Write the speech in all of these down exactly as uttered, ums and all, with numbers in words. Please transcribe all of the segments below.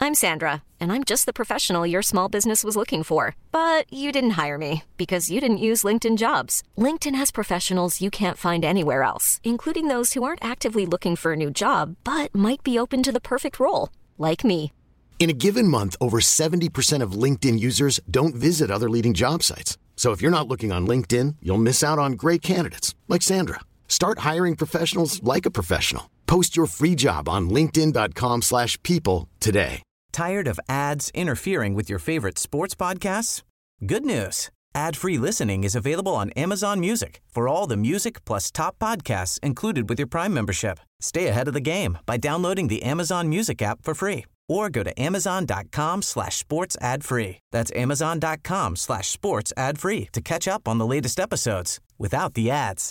I'm Sandra, and I'm just the professional your small business was looking for. But you didn't hire me because you didn't use LinkedIn Jobs. LinkedIn has professionals you can't find anywhere else, including those who aren't actively looking for a new job, but might be open to the perfect role, like me. In a given month, over seventy percent of LinkedIn users don't visit other leading job sites. So if you're not looking on LinkedIn, you'll miss out on great candidates like Sandra. Start hiring professionals like a professional. Post your free job on linkedin.com slash people today. Tired of ads interfering with your favorite sports podcasts? Good news. Ad-free listening is available on Amazon Music for all the music plus top podcasts included with your Prime membership. Stay ahead of the game by downloading the Amazon Music app for free or go to amazon.com slash sports ad free. That's amazon.com slash sports ad free to catch up on the latest episodes without the ads.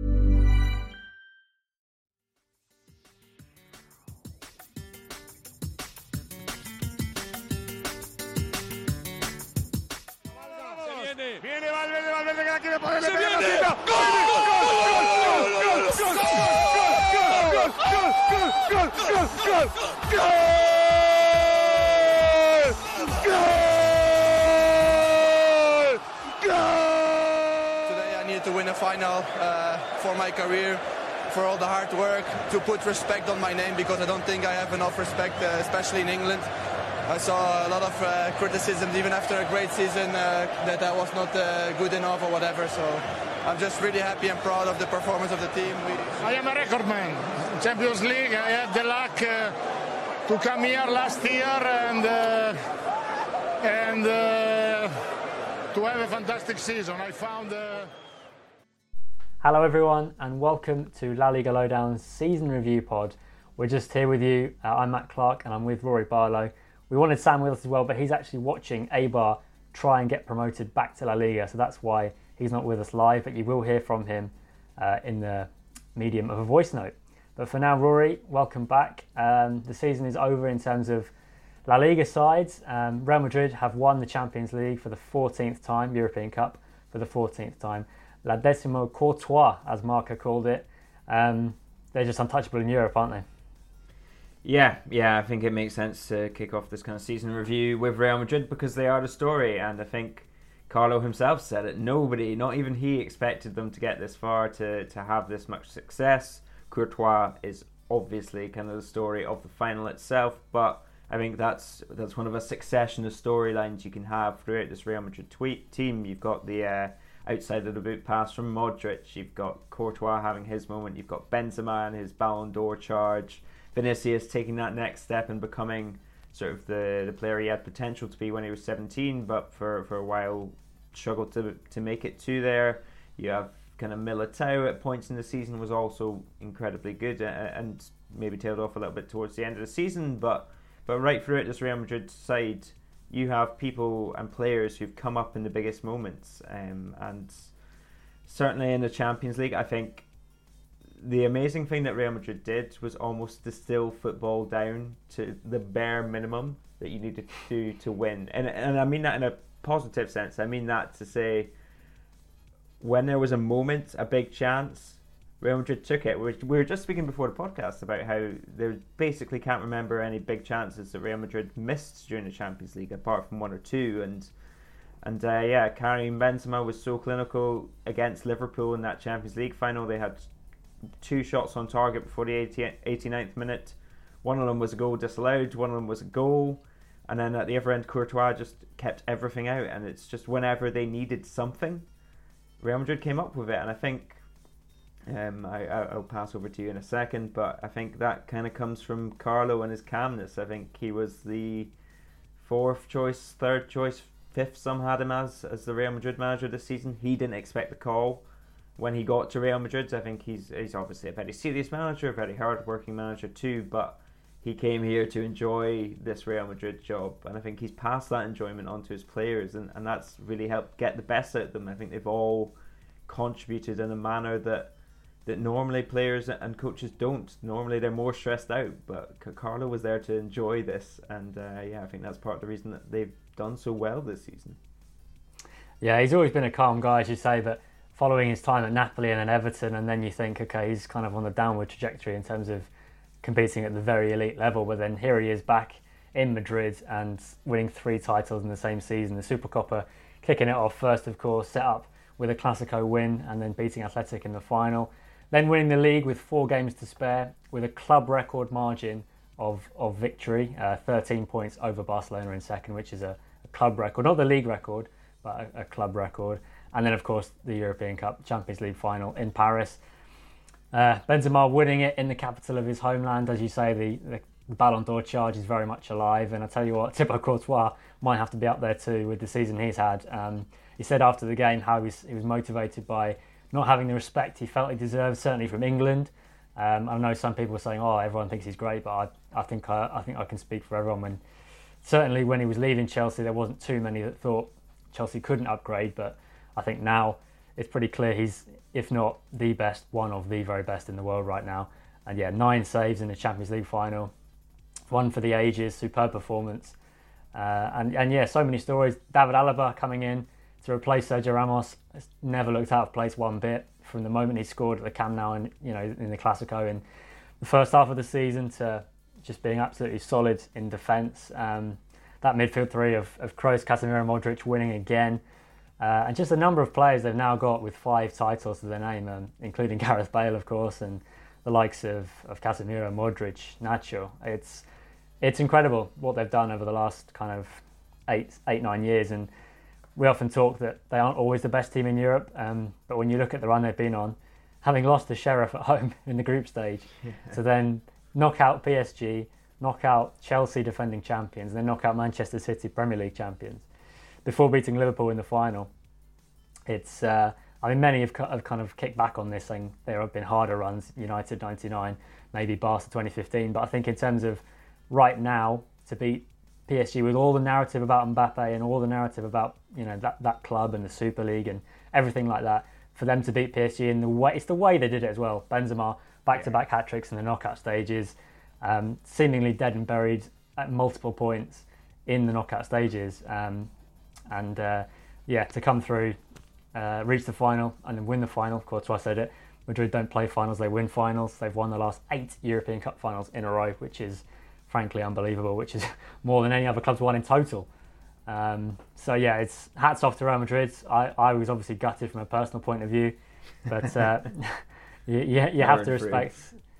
Viene Valverde, Valverde que la quiere poner, se viene, gol, gol, Today I needed to win a final uh, for my career, for all the hard work, to put respect on my name because I don't think I have enough respect, uh, especially in England. I saw a lot of uh, criticism even after a great season uh, that I was not uh, good enough or whatever. So I'm just really happy and proud of the performance of the team. We... I am a record man. Champions League, I had the luck uh, to come here last year and uh, and uh, to have a fantastic season. I found. Uh... Hello everyone and welcome to La Liga Lowdown's season review pod. We're just here with you. Uh, I'm Matt Clark and I'm with Rory Barlow. We wanted Sam with us as well, but he's actually watching Eibar try and get promoted back to La Liga, so that's why he's not with us live, but you will hear from him uh, in the medium of a voice note. But for now, Rory, welcome back. Um, the season is over in terms of La Liga sides. Um, Real Madrid have won the Champions League for the fourteenth time, European Cup for the fourteenth time. La Decimo Courtois, as Marca called it. Um, they're just untouchable in Europe, aren't they? Yeah, yeah, I think it makes sense to kick off this kind of season review with Real Madrid because they are the story, and I think Carlo himself said it. Nobody, not even he, expected them to get this far, to, to have this much success. Courtois is obviously kind of the story of the final itself, but I think that's that's one of a succession of storylines you can have throughout this Real Madrid tweet team. You've got the uh, outside of the boot pass from Modric, you've got Courtois having his moment, you've got Benzema and his Ballon d'Or charge, Vinicius taking that next step and becoming sort of the, the player he had potential to be when he was seventeen, but for, for a while struggled to to make it to there. You have kind of Militao at points in the season was also incredibly good and maybe tailed off a little bit towards the end of the season, but but right throughout this Real Madrid side, you have people and players who've come up in the biggest moments, um, and certainly in the Champions League, I think the amazing thing that Real Madrid did was almost distill football down to the bare minimum that you needed to do to win. And and I mean that in a positive sense. I mean that to say when there was a moment, a big chance, Real Madrid took it. We were just speaking before the podcast about how they basically can't remember any big chances that Real Madrid missed during the Champions League, apart from one or two. And and uh, yeah, Karim Benzema was so clinical against Liverpool in that Champions League final. They had two shots on target before the eighty-ninth minute. One of them was a goal disallowed, one of them was a goal, and then at the other end Courtois just kept everything out, and it's just whenever they needed something, Real Madrid came up with it. And I think um, I, I'll pass over to you in a second, but I think that kind of comes from Carlo and his calmness. I think he was the fourth choice, third choice, fifth some had him as, as the Real Madrid manager this season. He didn't expect the call when he got to Real Madrid. I think he's he's obviously a very serious manager, a very hard-working manager too, but he came here to enjoy this Real Madrid job, and I think he's passed that enjoyment on to his players, and, and that's really helped get the best out of them. I think they've all contributed in a manner that that normally players and coaches don't. Normally they're more stressed out, but Carlo was there to enjoy this, and uh, yeah, I think that's part of the reason that they've done so well this season. Yeah, he's always been a calm guy, as you say, but following his time at Napoli and then Everton, and then you think, okay, he's kind of on the downward trajectory in terms of competing at the very elite level, but then here he is back in Madrid and winning three titles in the same season. The Supercopa kicking it off first, of course, set up with a Clásico win and then beating Athletic in the final. Then winning the league with four games to spare with a club record margin of, of victory, uh, thirteen points over Barcelona in second, which is a, a club record, not the league record, but a, a club record. And then, of course, the European Cup Champions League final in Paris. Uh, Benzema winning it in the capital of his homeland. As you say, the, the, the Ballon d'Or charge is very much alive. And I tell you what, Thibaut Courtois might have to be up there too with the season he's had. Um, he said after the game how he was, he was motivated by not having the respect he felt he deserved, certainly from England. Um, I know some people were saying, "Oh, everyone thinks he's great," but I, I think I, I think I can speak for everyone. When certainly when he was leaving Chelsea, there wasn't too many that thought Chelsea couldn't upgrade, but I think now it's pretty clear he's, if not the best, one of the very best in the world right now. And yeah, nine saves in the Champions League final, one for the ages, superb performance. Uh, and, and yeah, so many stories. David Alaba coming in to replace Sergio Ramos has never looked out of place one bit from the moment he scored at the Camp Nou and, you know, in the Clásico in the first half of the season to just being absolutely solid in defence. Um, that midfield three of, of Kroos, Casemiro, Modric winning again. Uh, and just a number of players they've now got with five titles to their name, um, including Gareth Bale, of course, and the likes of, of Casemiro, Modric, Nacho. It's it's incredible what they've done over the last kind of eight, eight, nine years. And we often talk that they aren't always the best team in Europe, um, but when you look at the run they've been on, having lost to Sheriff at home in the group stage, yeah. to then knock out P S G, knock out Chelsea defending champions, and then knock out Manchester City Premier League champions, before beating Liverpool in the final. It's, uh, I mean, many have, have kind of kicked back on this, saying there have been harder runs, United ninety-nine, maybe Barca twenty fifteen, but I think in terms of right now, to beat P S G with all the narrative about Mbappe and all the narrative about, you know, that, that club and the Super League and everything like that, for them to beat P S G in the way, it's the way they did it as well. Benzema, back-to-back hat-tricks in the knockout stages, um, seemingly dead and buried at multiple points in the knockout stages. Um, and uh, yeah, to come through, uh, reach the final and then win the final. Of course, I said it, Madrid don't play finals, they win finals. They've won the last eight European Cup finals in a row, which is frankly unbelievable, which is more than any other club's won in total. Um, so yeah, it's hats off to Real Madrid. I, I was obviously gutted from a personal point of view, but uh, you, you, you have to respect.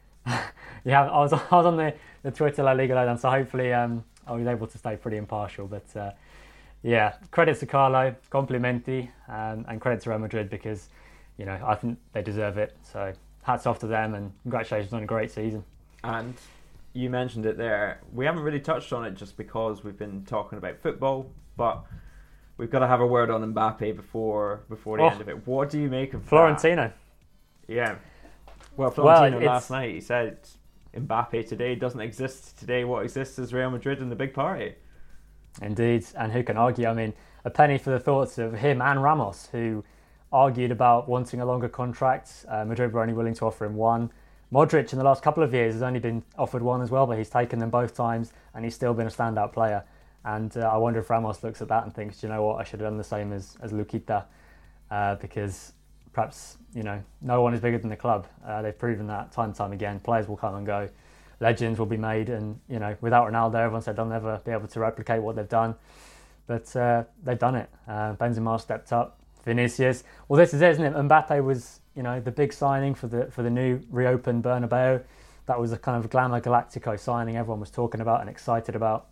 yeah, I was I was on the, the Twitter La Liga Lowdown, so hopefully um, I was able to stay pretty impartial. But uh, yeah, credit to Carlo, complimenti, um, and credit to Real Madrid because, you know, I think they deserve it. So hats off to them and congratulations on a great season. And you mentioned it there. We haven't really touched on it just because we've been talking about football, but we've got to have a word on Mbappe before before the oh, end of it. What do you make of Florentino? That? Yeah. Well, Florentino well, last night, he said Mbappe today doesn't exist today. What exists is Real Madrid and the big party. Indeed, and who can argue? I mean, a penny for the thoughts of him and Ramos, who argued about wanting a longer contract. Uh, Madrid were only willing to offer him one. Modric in the last couple of years has only been offered one as well, but he's taken them both times and he's still been a standout player. And uh, I wonder if Ramos looks at that and thinks, you know what, I should have done the same as, as Luquita, uh, because perhaps, you know, no one is bigger than the club. Uh, they've proven that time and time again. Players will come and go. Legends will be made, and, you know, without Ronaldo, everyone said they'll never be able to replicate what they've done. But uh, they've done it. Uh, Benzema stepped up. Vinicius. Well, this is it, isn't it? Mbappe was, you know, the big signing for the for the new reopened Bernabeu. That was a kind of glamour Galactico signing everyone was talking about and excited about.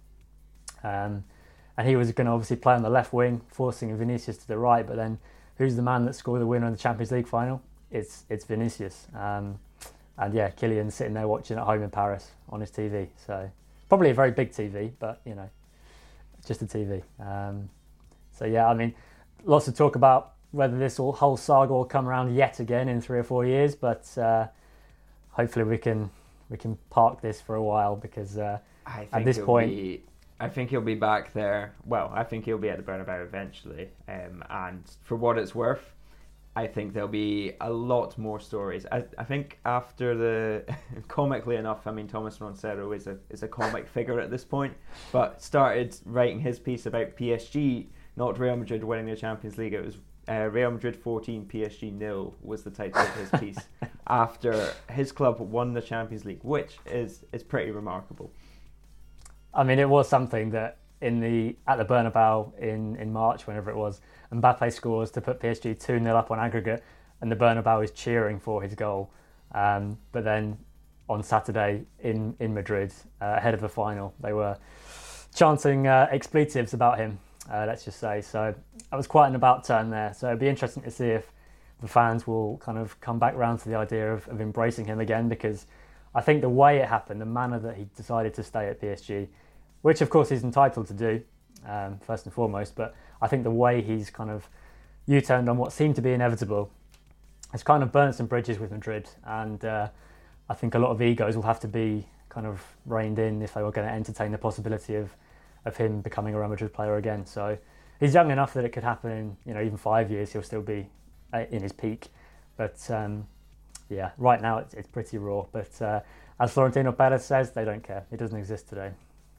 Um, and he was going to obviously play on the left wing, forcing Vinicius to the right. But then, who's the man that scored the winner in the Champions League final? It's it's Vinicius. Um, and yeah, Kylian sitting there watching at home in Paris on his T V. So probably a very big T V, but you know, just a T V. Um, so yeah, I mean, lots of talk about whether this whole saga will come around yet again in three or four years, but uh, hopefully we can we can park this for a while because uh, I think at this point, be, I think he'll be back there. Well, I think he'll be at the Bernabeu eventually, um, and for what it's worth, I think there'll be a lot more stories. I, I think after the, comically enough, I mean Thomas Roncero is a is a comic figure at this point, but started writing his piece about P S G, not Real Madrid winning the Champions League. It was uh, Real Madrid fourteen, P S G nil was the title of his piece after his club won the Champions League, which is is pretty remarkable. I mean, it was something that in the at the Bernabeu in, in March, whenever it was, Mbappe scores to put P S G two nil up on aggregate, and the Bernabeu is cheering for his goal. Um, but then on Saturday in, in Madrid, uh, ahead of the final, they were chanting uh, expletives about him, uh, let's just say. So it was quite an about turn there. So it'd be interesting to see if the fans will kind of come back round to the idea of, of embracing him again, because I think the way it happened, the manner that he decided to stay at P S G, which of course he's entitled to do, um, first and foremost, but I think the way he's kind of U-turned on what seemed to be inevitable has kind of burnt some bridges with Madrid, and uh, I think a lot of egos will have to be kind of reined in if they were going to entertain the possibility of, of him becoming a Real Madrid player again. So he's young enough that it could happen in, you know, even five years he'll still be in his peak. But um, yeah, right now it's, it's pretty raw. But uh, as Florentino Perez says, they don't care. It doesn't exist today.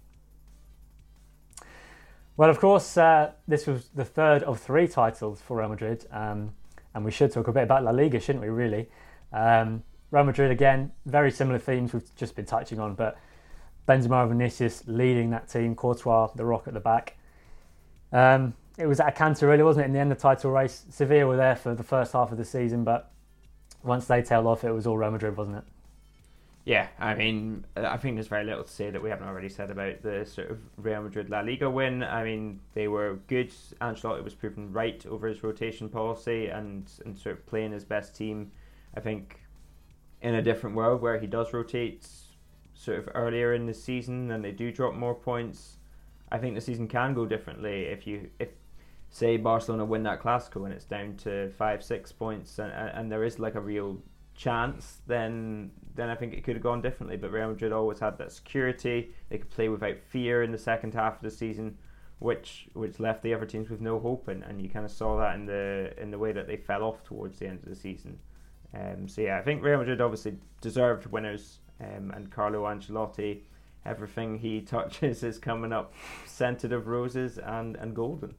Well, of course, uh, this was the third of three titles for Real Madrid. Um, and we should talk a bit about La Liga, shouldn't we, really? Um, Real Madrid, again, very similar themes we've just been touching on, but Benzema and Vinicius leading that team, Courtois, the rock at the back. Um, it was at a canter, really, wasn't it, in the end of the title race? Sevilla were there for the first half of the season, but once they tailed off, it was all Real Madrid, wasn't it? Yeah, I mean, I think there's very little to say that we haven't already said about the sort of Real Madrid La Liga win. I mean, they were good. Ancelotti was proven right over his rotation policy and, and sort of playing his best team. I think in a different world where he does rotate sort of earlier in the season and they do drop more points, I think the season can go differently. If you, if say Barcelona win that Clásico and it's down to five, six points and, and there is like a real chance, then then I think it could have gone differently. But Real Madrid always had that security. They could play without fear in the second half of the season, which which left the other teams with no hope, and, and you kind of saw that in the in the way that they fell off towards the end of the season. Um, so yeah, I think Real Madrid obviously deserved winners, um, and Carlo Ancelotti, everything he touches is coming up scented of roses and, and golden.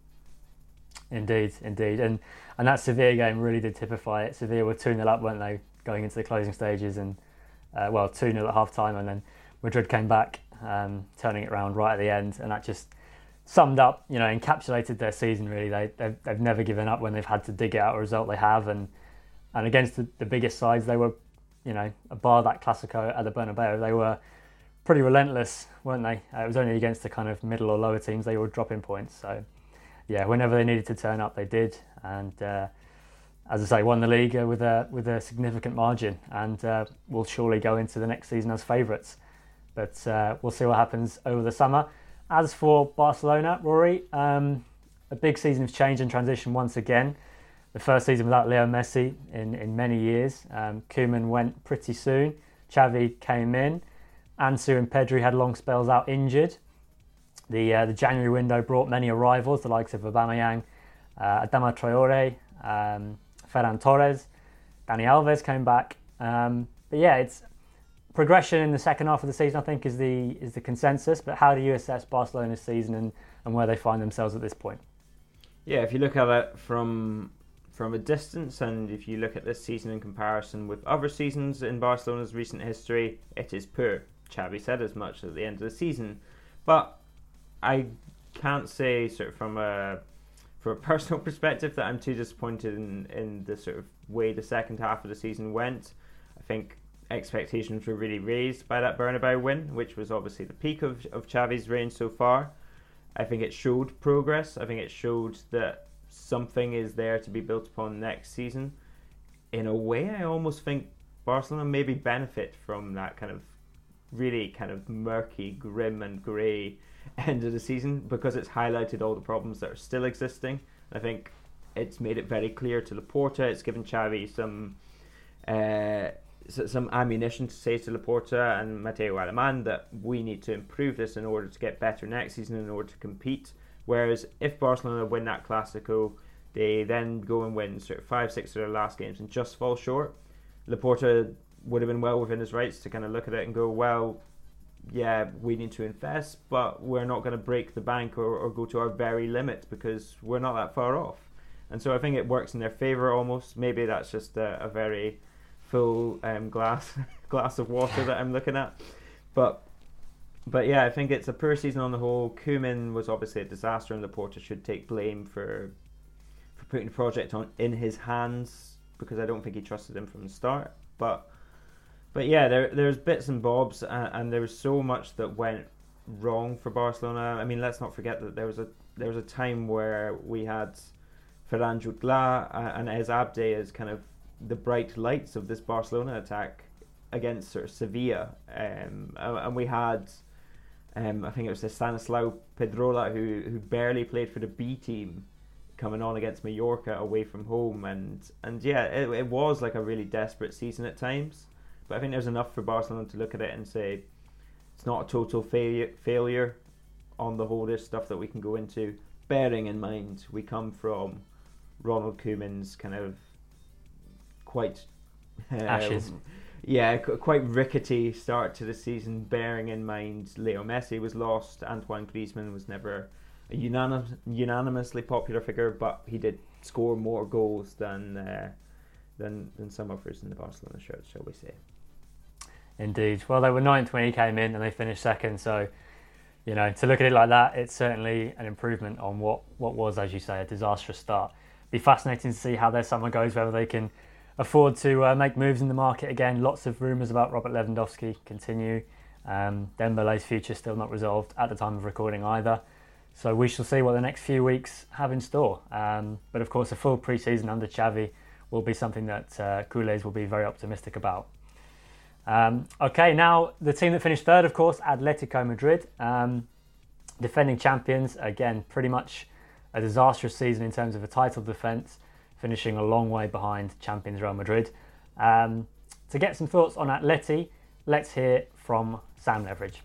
Indeed, indeed. And and that Sevilla game really did typify it. Sevilla were two nil up, weren't they, going into the closing stages, and uh, well, two nil at half time, and then Madrid came back, um, turning it around right at the end, and that just summed up, you know, encapsulated their season really. They, they've, they've never given up when they've had to dig out a result. They have, and and against the, the biggest sides, they were, you know, bar that Clásico at the Bernabeu, they were pretty relentless, weren't they? Uh, it was only against the kind of middle or lower teams they were dropping points. So yeah, whenever they needed to turn up, they did, and uh, as I say, won the league with a with a significant margin, and uh, will surely go into the next season as favourites. But uh, we'll see what happens over the summer. As for Barcelona, Rory, um, a big season of change and transition once again. The first season without Leo Messi in, in many years. Um, Koeman went pretty soon. Xavi came in. Ansu and Pedri had long spells out injured. The uh, the January window brought many arrivals, the likes of Aubameyang, uh, Adama Traore, um, Ferran Torres, Dani Alves came back. Um, but yeah, it's progression in the second half of the season, I think, is the is the consensus. But how do you assess Barcelona's season and, and where they find themselves at this point? Yeah, if you look at it from from a distance, and if you look at this season in comparison with other seasons in Barcelona's recent history, it is poor. Xavi said as much at the end of the season, but I can't say sort of from a from a personal perspective that I'm too disappointed in, in the sort of way the second half of the season went. I think expectations were really raised by that Bernabeu win, which was obviously the peak of, of Xavi's reign so far. I think it showed progress. I think it showed that something is there to be built upon next season. In a way, I almost think Barcelona maybe benefit from that kind of really kind of murky, grim and grey end of the season, because it's highlighted all the problems that are still existing. I think it's made it very clear to Laporta. It's given Xavi some uh, some ammunition to say to Laporta and Mateo Alemán that we need to improve this in order to get better next season, in order to compete. Whereas if Barcelona win that Clásico, they then go and win sort of five, six of their last games and just fall short. Laporta would have been well within his rights to kind of look at it and go, well, yeah, we need to invest, but we're not going to break the bank or, or go to our very limit because we're not that far off. And so I think it works in their favour almost. Maybe that's just a, a very full um, glass glass of water that I'm looking at. But but yeah, I think it's a poor season on the whole. Koeman was obviously a disaster, and Laporta should take blame for for putting the project on in his hands, because I don't think he trusted him from the start. But but yeah, there there's bits and bobs, and, and there was so much that went wrong for Barcelona. I mean, let's not forget that there was a there was a time where we had Ferran Jutgla and Ez Abde as kind of the bright lights of this Barcelona attack against sort of Sevilla, um, and we had um, I think it was Stanislao Pedrola who who barely played for the B team, coming on against Mallorca away from home, and and yeah, it, it was like a really desperate season at times. But I think there's enough for Barcelona to look at it and say it's not a total failure. Failure on the whole. There's stuff that we can go into, bearing in mind we come from Ronald Koeman's kind of quite uh, ashes. Yeah, quite rickety start to the season, bearing in mind Leo Messi was lost, Antoine Griezmann was never a unanimous, unanimously popular figure, but he did score more goals than uh, than than some others in the Barcelona shirt, shall we say. Indeed. Well, they were ninth when he came in and they finished second, so you know, to look at it like that, it's certainly an improvement on what, what was, as you say, a disastrous start. Be fascinating to see how their summer goes, whether they can afford to uh, make moves in the market again. Lots of rumours about Robert Lewandowski continue. Um, Dembele's future still not resolved at the time of recording either. So we shall see what the next few weeks have in store. Um, but of course, a full pre-season under Xavi will be something that uh, Culés will be very optimistic about. Um, okay, now the team that finished third, of course, Atletico Madrid. Um, defending champions, again, pretty much a disastrous season in terms of a title defence, finishing a long way behind champions Real Madrid. Um, to get some thoughts on Atleti, let's hear from Sam Leveridge.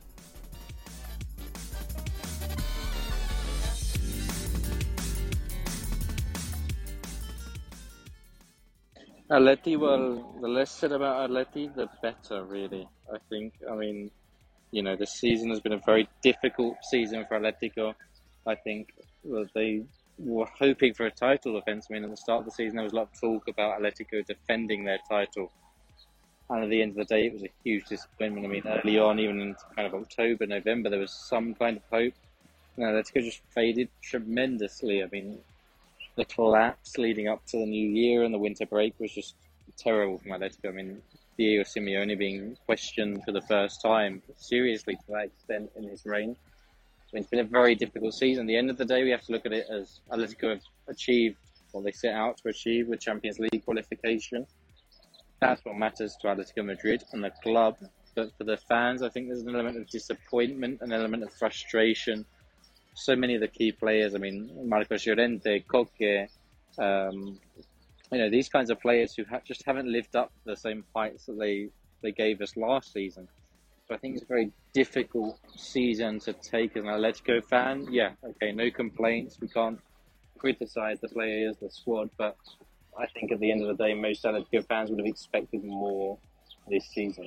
Atleti, well, the less said about Atleti, the better, really. I think, I mean, you know, this season has been a very difficult season for Atletico. I think well, they were hoping for a title defence. I mean, at the start of the season, there was a lot of talk about Atletico defending their title. And at the end of the day, it was a huge disappointment. I mean, early on, even in kind of October, November, there was some kind of hope. And Atletico just faded tremendously. I mean, the collapse leading up to the new year and the winter break was just terrible for Atletico. I mean, Diego Simeone being questioned for the first time seriously to that extent in his reign. I mean, it's been a very difficult season. At the end of the day, we have to look at it as Atletico have achieved what they set out to achieve with Champions League qualification. That's what matters to Atletico Madrid and the club. But for the fans, I think there's an element of disappointment, an element of frustration. So many of the key players, I mean, Marcos Llorente, Coque, um, you know, these kinds of players who ha- just haven't lived up to the same heights that they, they gave us last season. So I think it's a very difficult season to take as an Atletico fan. Yeah, okay, no complaints. We can't criticise the players, the squad, but I think at the end of the day, most Atletico fans would have expected more this season.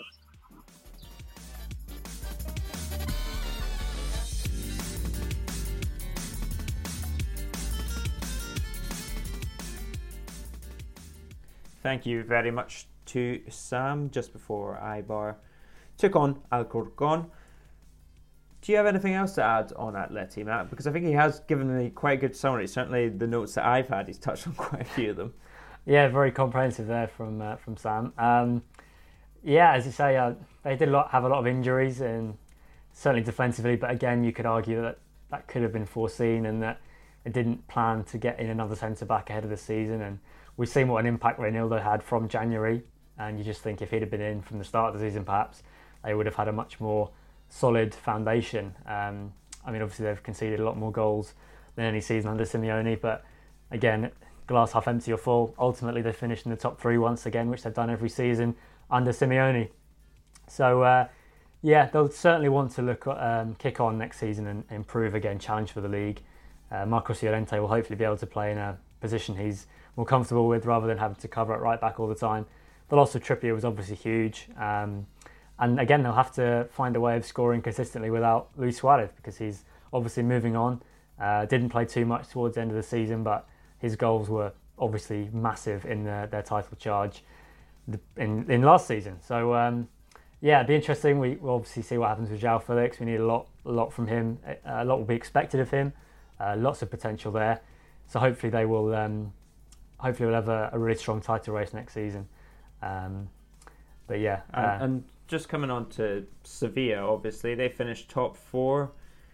Thank you very much to Sam. Just before Eibar took on Alcorcon. Do you have anything else to add on Atleti, Matt? Because I think he has given me quite a good summary. Certainly the notes that I've had, he's touched on quite a few of them. Yeah, very comprehensive there from uh, from Sam. Um, yeah, as you say, uh, they did a lot, have a lot of injuries, and certainly defensively. But again, you could argue that that could have been foreseen, and that they didn't plan to get in another centre back ahead of the season. And we've seen what an impact Reinildo had from January, and you just think if he'd have been in from the start of the season, perhaps they would have had a much more solid foundation. Um, I mean, obviously they've conceded a lot more goals than any season under Simeone, but again, glass half empty or full. Ultimately, they finished in the top three once again, which they've done every season under Simeone. So, uh, yeah, they'll certainly want to look um, kick on next season and improve again, challenge for the league. Uh, Marcos Llorente will hopefully be able to play in a position he's more comfortable with rather than having to cover at right back all the time. The loss of Trippier was obviously huge. Um, and again, they'll have to find a way of scoring consistently without Luis Suarez, because he's obviously moving on. Uh, didn't play too much towards the end of the season, but his goals were obviously massive in the, their title charge in, in last season. So, um, yeah, it'd be interesting. We will obviously see what happens with João Felix. We need a lot, a lot from him. A lot will be expected of him. Uh, lots of potential there. So hopefully they will. Um, hopefully we'll have a, a really strong title race next season. Um, but yeah, uh, and, and just coming on to Sevilla, obviously they finished top four.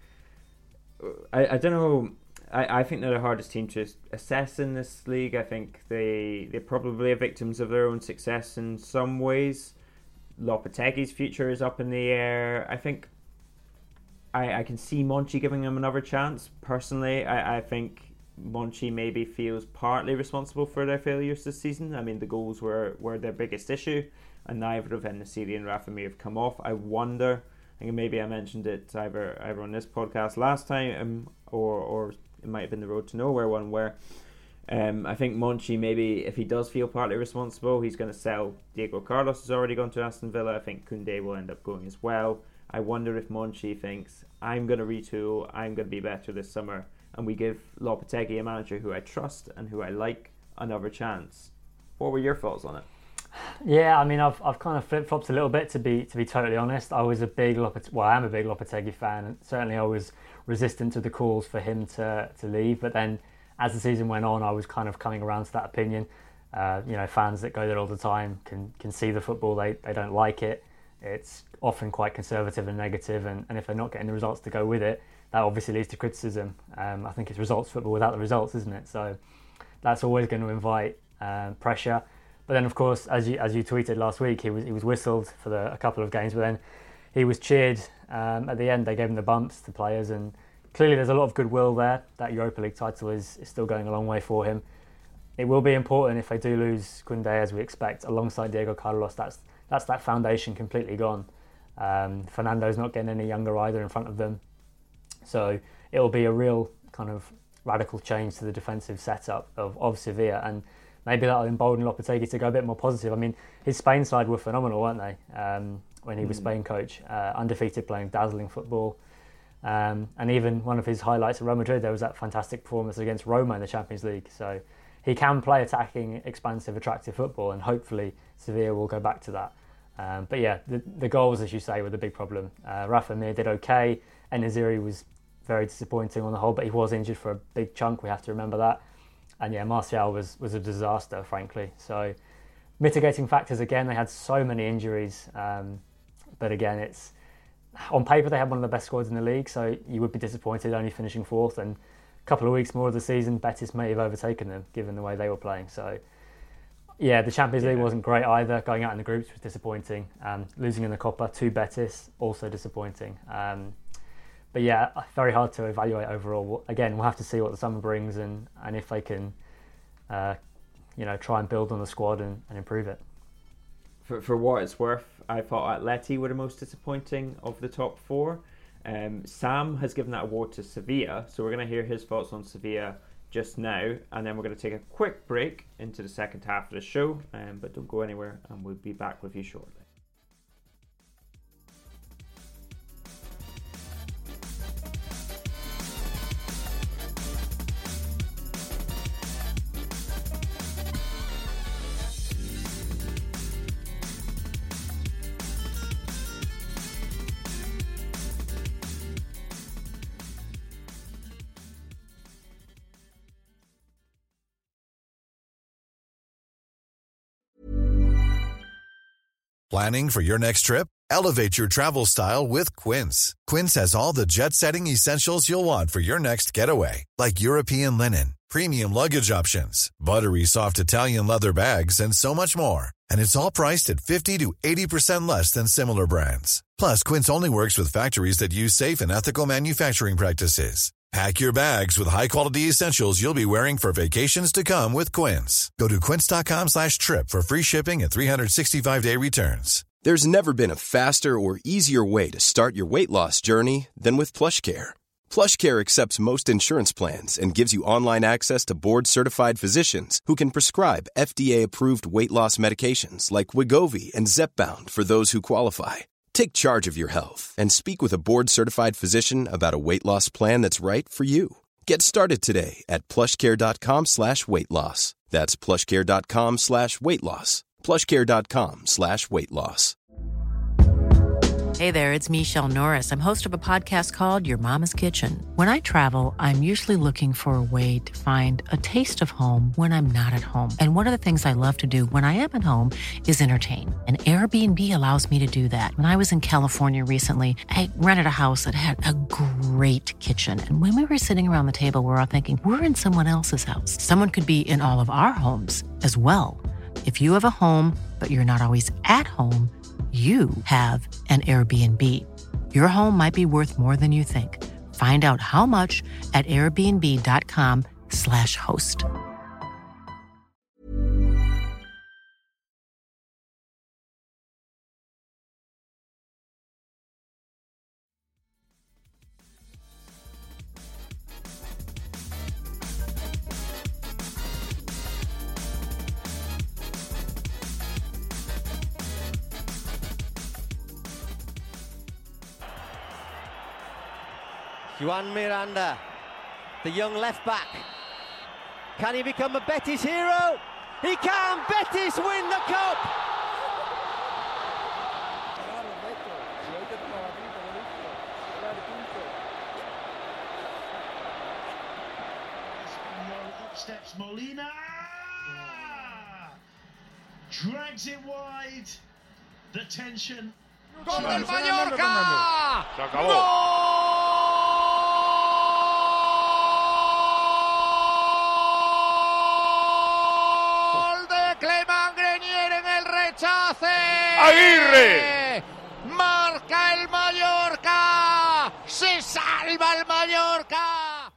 I, I don't know. I, I think they're the hardest team to assess in this league. I think they they probably are victims of their own success in some ways. Lopetegui's future is up in the air. I think I, I can see Monchi giving him another chance. Personally, I, I think Monchi maybe feels partly responsible for their failures this season. I mean, the goals were, were their biggest issue, and neither of En-Nesyri and Rafa Mir have come off. I wonder, I think maybe I mentioned it either either on this podcast last time, um, or or it might have been the Road to Nowhere one, where um, I think Monchi, maybe if he does feel partly responsible, he's going to sell. Diego Carlos has already gone to Aston Villa. I think Koundé will end up going as well. I wonder if Monchi thinks, I'm going to retool, I'm going to be better this summer, and we give Lopetegui, a manager who I trust and who I like, another chance. What were your thoughts on it? Yeah, I mean, I've I've kind of flip-flopped a little bit, to be to be totally honest. I was a big Lopetegui, well, I am a big Lopetegui fan, and certainly I was resistant to the calls for him to, to leave, but then as the season went on, I was kind of coming around to that opinion. Uh, you know, fans that go there all the time can can see the football, they, they don't like it. It's often quite conservative and negative, and, and if they're not getting the results to go with it, that obviously leads to criticism. Um, I think it's results football without the results, isn't it? So that's always going to invite um, pressure. But then, of course, as you as you tweeted last week, he was he was whistled for the, a couple of games, but then he was cheered um, at the end. They gave him the bumps to players, and clearly there's a lot of goodwill there. That Europa League title is, is still going a long way for him. It will be important if they do lose Koundé, as we expect, alongside Diego Carlos. That's that's that foundation completely gone. Um, Fernando's not getting any younger either in front of them. So it will be a real kind of radical change to the defensive setup of, of Sevilla, and maybe that'll embolden Lopetegui to go a bit more positive. I mean, his Spain side were phenomenal, weren't they? Um, when he was mm. Spain coach, uh, undefeated, playing dazzling football. Um, and even one of his highlights at Real Madrid, there was that fantastic performance against Roma in the Champions League. So he can play attacking, expansive, attractive football, and hopefully Sevilla will go back to that. Um, but yeah, the, the goals, as you say, were the big problem. Uh, Rafa Mir did okay. En-Nesyri was very disappointing on the whole, but he was injured for a big chunk. We have to remember that. And yeah, Martial was, was a disaster, frankly. So mitigating factors, again, they had so many injuries. Um, but again, it's on paper, they had one of the best squads in the league, so you would be disappointed only finishing fourth. And a couple of weeks more of the season, Betis may have overtaken them, given the way they were playing. So yeah, the Champions League yeah. wasn't great either. Going out in the groups was disappointing. Um, losing in the Copa to Betis, also disappointing. Um, But yeah, very hard to evaluate overall. Again, we'll have to see what the summer brings, and, and if they can, uh, you know, try and build on the squad and, and improve it. For for what it's worth, I thought Atleti were the most disappointing of the top four. Um, Sam has given that award to Sevilla, so we're going to hear his thoughts on Sevilla just now, and then we're going to take a quick break into the second half of the show. Um, but don't go anywhere, and we'll be back with you shortly. Planning for your next trip? Elevate your travel style with Quince. Quince has all the jet-setting essentials you'll want for your next getaway, like European linen, premium luggage options, buttery soft Italian leather bags, and so much more. And it's all priced at fifty to eighty percent less than similar brands. Plus, Quince only works with factories that use safe and ethical manufacturing practices. Pack your bags with high-quality essentials you'll be wearing for vacations to come with Quince. Go to quince.com slash trip for free shipping and three sixty-five day returns. There's never been a faster or easier way to start your weight loss journey than with PlushCare. PlushCare accepts most insurance plans and gives you online access to board-certified physicians who can prescribe F D A-approved weight loss medications like Wegovy and Zepbound for those who qualify. Take charge of your health and speak with a board-certified physician about a weight loss plan that's right for you. Get started today at plushcare.com slash weight loss. That's plushcare.com slash weight loss. plushcare.com slash weight loss. Hey there, it's Michelle Norris. I'm host of a podcast called Your Mama's Kitchen. When I travel, I'm usually looking for a way to find a taste of home when I'm not at home. And one of the things I love to do when I am at home is entertain. And Airbnb allows me to do that. When I was in California recently, I rented a house that had a great kitchen. And when we were sitting around the table, we were all thinking, we're in someone else's house. Someone could be in all of our homes as well. If you have a home, but you're not always at home, you have an Airbnb. Your home might be worth more than you think. Find out how much at airbnb.com slash host. Juan Miranda, the young left back. Can he become a Betis hero? He can! Betis win the cup! Up steps Molina! Drags it wide. The tension. ¡Gol del Mallorca! ¡Se acabó! ¡Aguirre! ¡Marca el Mallorca! ¡Se salva el Mallorca!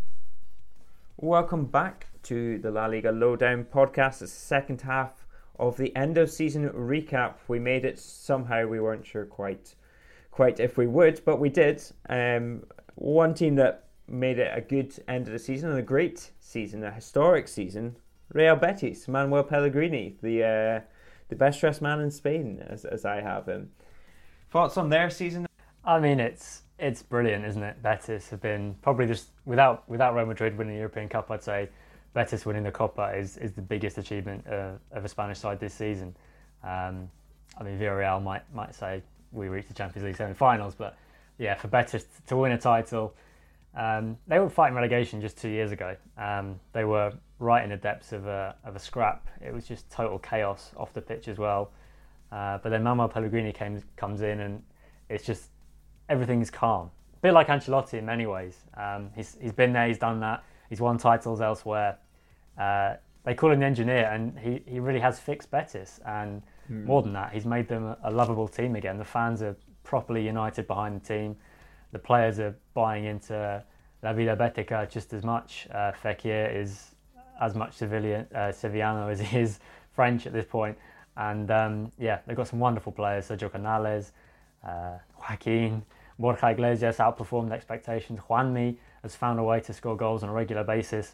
Welcome back to the La Liga Lowdown podcast. It's the second half of the end of season recap. We made it somehow. We weren't sure quite quite if we would, but we did. Um, one team that made it a good end of the season and a great season, a historic season, Real Betis, Manuel Pellegrini, the uh, the best dressed man in Spain, as as I have him. Thoughts on their season? I mean, it's it's brilliant, isn't it? Betis have been probably just without without Real Madrid winning the European Cup, I'd say Betis winning the Copa is is the biggest achievement uh, of a Spanish side this season. Um, I mean, Villarreal might might say we reached the Champions League semi-finals, but yeah, for Betis to win a title, um, they were fighting relegation just two years ago. Um, they were right in the depths of a of a scrap. It was just total chaos off the pitch as well. Uh, but then Manuel Pellegrini came, comes in and it's just everything's calm. A bit like Ancelotti in many ways. Um, he's he's been there, he's done that. He's won titles elsewhere. Uh, they call him the engineer, and he, he really has fixed Betis. And mm. more than that, he's made them a, a lovable team again. The fans are properly united behind the team. The players are buying into La Vida Betica just as much. Uh, Fekir is as much Sevillian, uh, Sevillano as he is French at this point. And um, yeah, they've got some wonderful players. Sergio Canales, uh, Joaquin, Borja Iglesias outperformed expectations. Juanmi has found a way to score goals on a regular basis.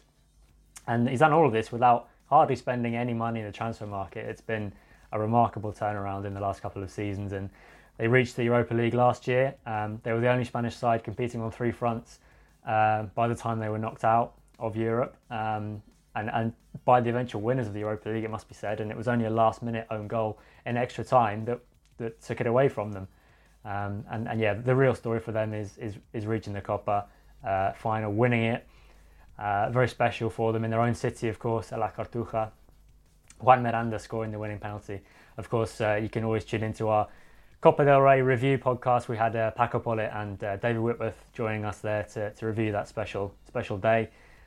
And he's done all of this without hardly spending any money in the transfer market. It's been a remarkable turnaround in the last couple of seasons. And they reached the Europa League last year. Um, they were the only Spanish side competing on three fronts uh, by the time they were knocked out of Europe. Um, and, and by the eventual winners of the Europa League, it must be said. And it was only a last-minute own goal in extra time that, that took it away from them. Um, and, and yeah, the real story for them is is, is reaching the Copa uh, final, winning it. Uh, very special for them in their own city, of course, La Cartuja. Juan Miranda scoring the winning penalty. Of course, uh, you can always tune into our Copa del Rey review podcast. We had uh, Paco Polet and uh, David Whitworth joining us there to, to review that special special day.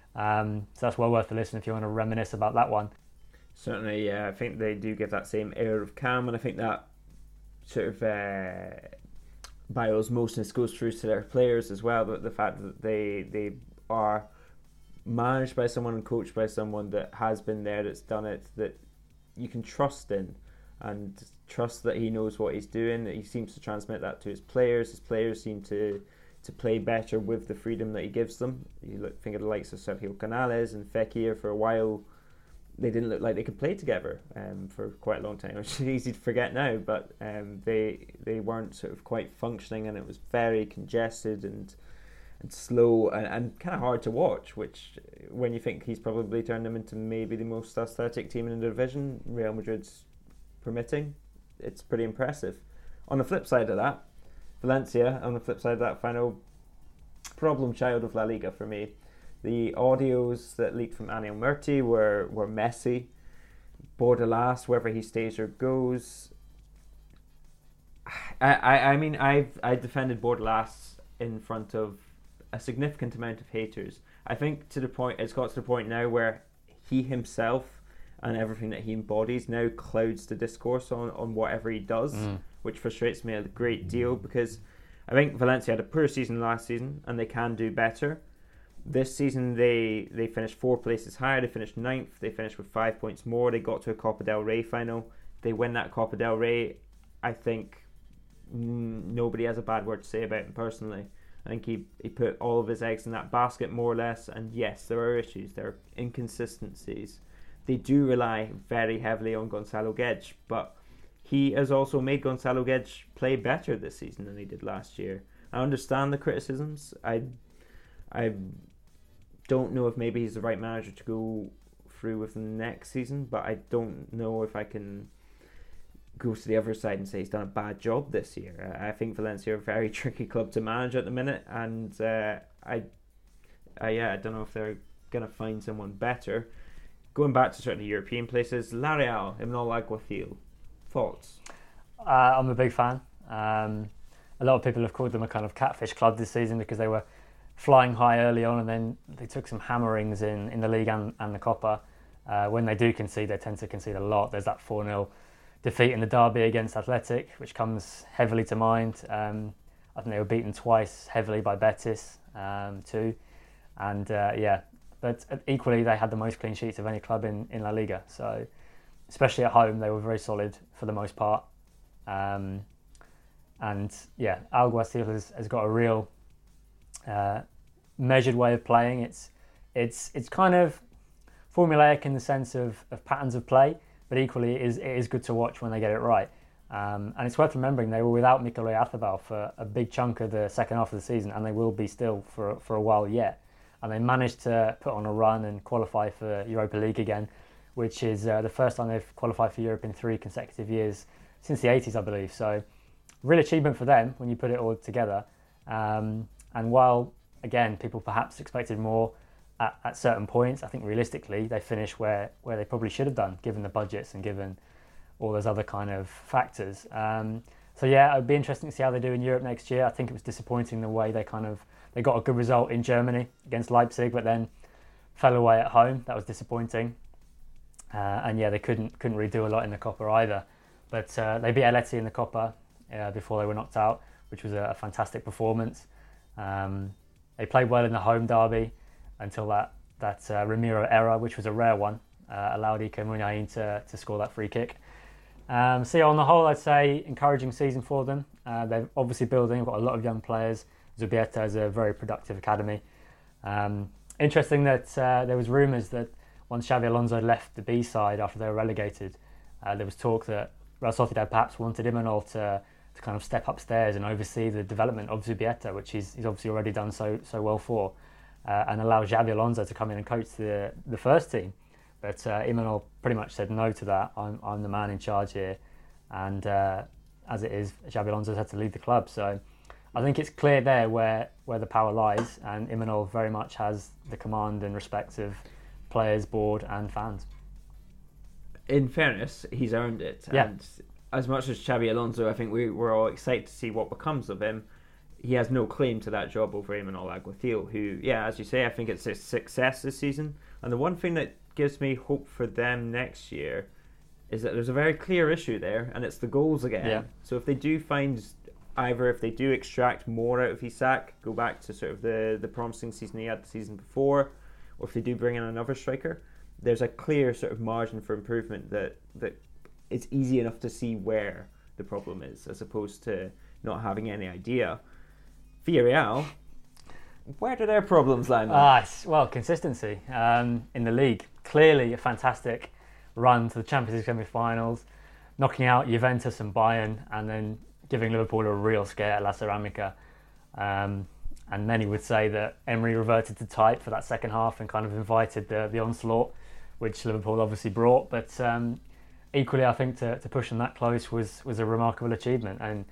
Um, so that's well worth a listen if you want to reminisce about that one. Certainly, yeah. I think they do give that same air of calm, and I think that sort of uh, by osmosis goes through to their players as well. But the fact that they they are managed by someone and coached by someone that has been there, that's done it, that you can trust in, and trust that he knows what he's doing. That he seems to transmit that to his players. His players seem to to play better with the freedom that he gives them. You look, think of the likes of Sergio Canales and Fekir. For a while, they didn't look like they could play together um, for quite a long time, which is easy to forget now, but um, they they weren't sort of quite functioning, and it was very congested and and slow and, and kind of hard to watch, which when you think he's probably turned them into maybe the most athletic team in the division, Real Madrid's permitting, it's pretty impressive. On the flip side of that, Valencia, on the flip side of that final, problem child of La Liga for me. The audios that leaked from Anil Murti were, were messy. Bordalas, wherever he stays or goes. I, I, I mean, I've I defended Bordalas in front of a significant amount of haters. I think to the point it's got to the point now where he himself and everything that he embodies now clouds the discourse on, on whatever he does, mm. which frustrates me a great deal because I think Valencia had a poor season last season and they can do better. This season they, they finished four places higher, they finished ninth, they finished with five points more, they got to a Copa del Rey final. They win that Copa del Rey. I think mm, nobody has a bad word to say about him personally. I think he, he put all of his eggs in that basket more or less, and yes, there are issues, there are inconsistencies. They do rely very heavily on Gonzalo Guedes, but he has also made Gonzalo Guedes play better this season than he did last year. I understand the criticisms. I I don't know if maybe he's the right manager to go through with next season, but I don't know if I can go to the other side and say he's done a bad job this year. I think Valencia are a very tricky club to manage at the minute, and uh, I, I, yeah, I don't know if they're going to find someone better. Going back to certain European places, La Real, Imanol Alguacil, thoughts? Uh, I'm a big fan. Um, a lot of people have called them a kind of catfish club this season because they were flying high early on and then they took some hammerings in, in the league and, and the Copa. Uh, when they do concede, they tend to concede a lot. There's that four nil defeat in the derby against Athletic, which comes heavily to mind. Um, I think they were beaten twice heavily by Betis um, too. And uh, yeah, but equally they had the most clean sheets of any club in, in La Liga. So especially at home, they were very solid for the most part. Um, and yeah, Alguacil has, has got a real uh, measured way of playing. It's it's it's kind of formulaic in the sense of, of patterns of play, but equally it is, it is good to watch when they get it right. Um, and it's worth remembering they were without Mikel Oyarzabal for a big chunk of the second half of the season, and they will be still for for a while yet. And they managed to put on a run and qualify for Europa League again, which is uh, the first time they've qualified for Europe in three consecutive years since the eighties, I believe. So, real achievement for them when you put it all together. Um, and while, again, people perhaps expected more at, at certain points, I think realistically they finished where, where they probably should have done, given the budgets and given all those other kind of factors. Um, so yeah, it'd be interesting to see how they do in Europe next year. I think it was disappointing the way they kind of they got a good result in Germany against Leipzig, but then fell away at home. That was disappointing. Uh, and yeah, they couldn't couldn't really do a lot in the Copa either. But uh, they beat Atleti in the Copa uh, before they were knocked out, which was a, a fantastic performance. Um, they played well in the home derby until that that uh, Ramiro error, which was a rare one, uh, allowed Iker Muniain to to score that free kick. Um, so yeah, on the whole, I'd say encouraging season for them. Uh, they're obviously building. They've got a lot of young players. Zubieta is a very productive academy. Um, interesting that uh, there was rumours that once Xabi Alonso left the B side after they were relegated, uh, there was talk that Real Sociedad perhaps wanted Imanol to to kind of step upstairs and oversee the development of Zubieta, which he's, he's obviously already done so so well for, uh, and allow Xabi Alonso to come in and coach the the first team. But uh, Imanol pretty much said no to that. I'm I'm the man in charge here, and uh, as it is, Xabi Alonso's had to lead the club. So I think it's clear there where, where the power lies, and Imanol very much has the command and respect of players, board and fans. In fairness, he's earned it. Yeah. And as much as Xabi Alonso, I think we were all excited to see what becomes of him. He has no claim to that job over Imanol Alguacil, who, yeah, as you say, I think it's a success this season. And the one thing that gives me hope for them next year is that there's a very clear issue there, and it's the goals again. Yeah. So if they do find... Either if they do extract more out of Isak, go back to sort of the, the promising season he had the season before, or if they do bring in another striker, there's a clear sort of margin for improvement that, that it's easy enough to see where the problem is, as opposed to not having any idea. Villarreal, where do their problems lie? Ah, well, consistency um, in the league. Clearly a fantastic run to the Champions League semi-finals, knocking out Juventus and Bayern, and then giving Liverpool a real scare at La Ceramica. Um, and many would say that Emery reverted to type for that second half and kind of invited the, the onslaught, which Liverpool obviously brought. But um, equally, I think to, to push them that close was, was a remarkable achievement. And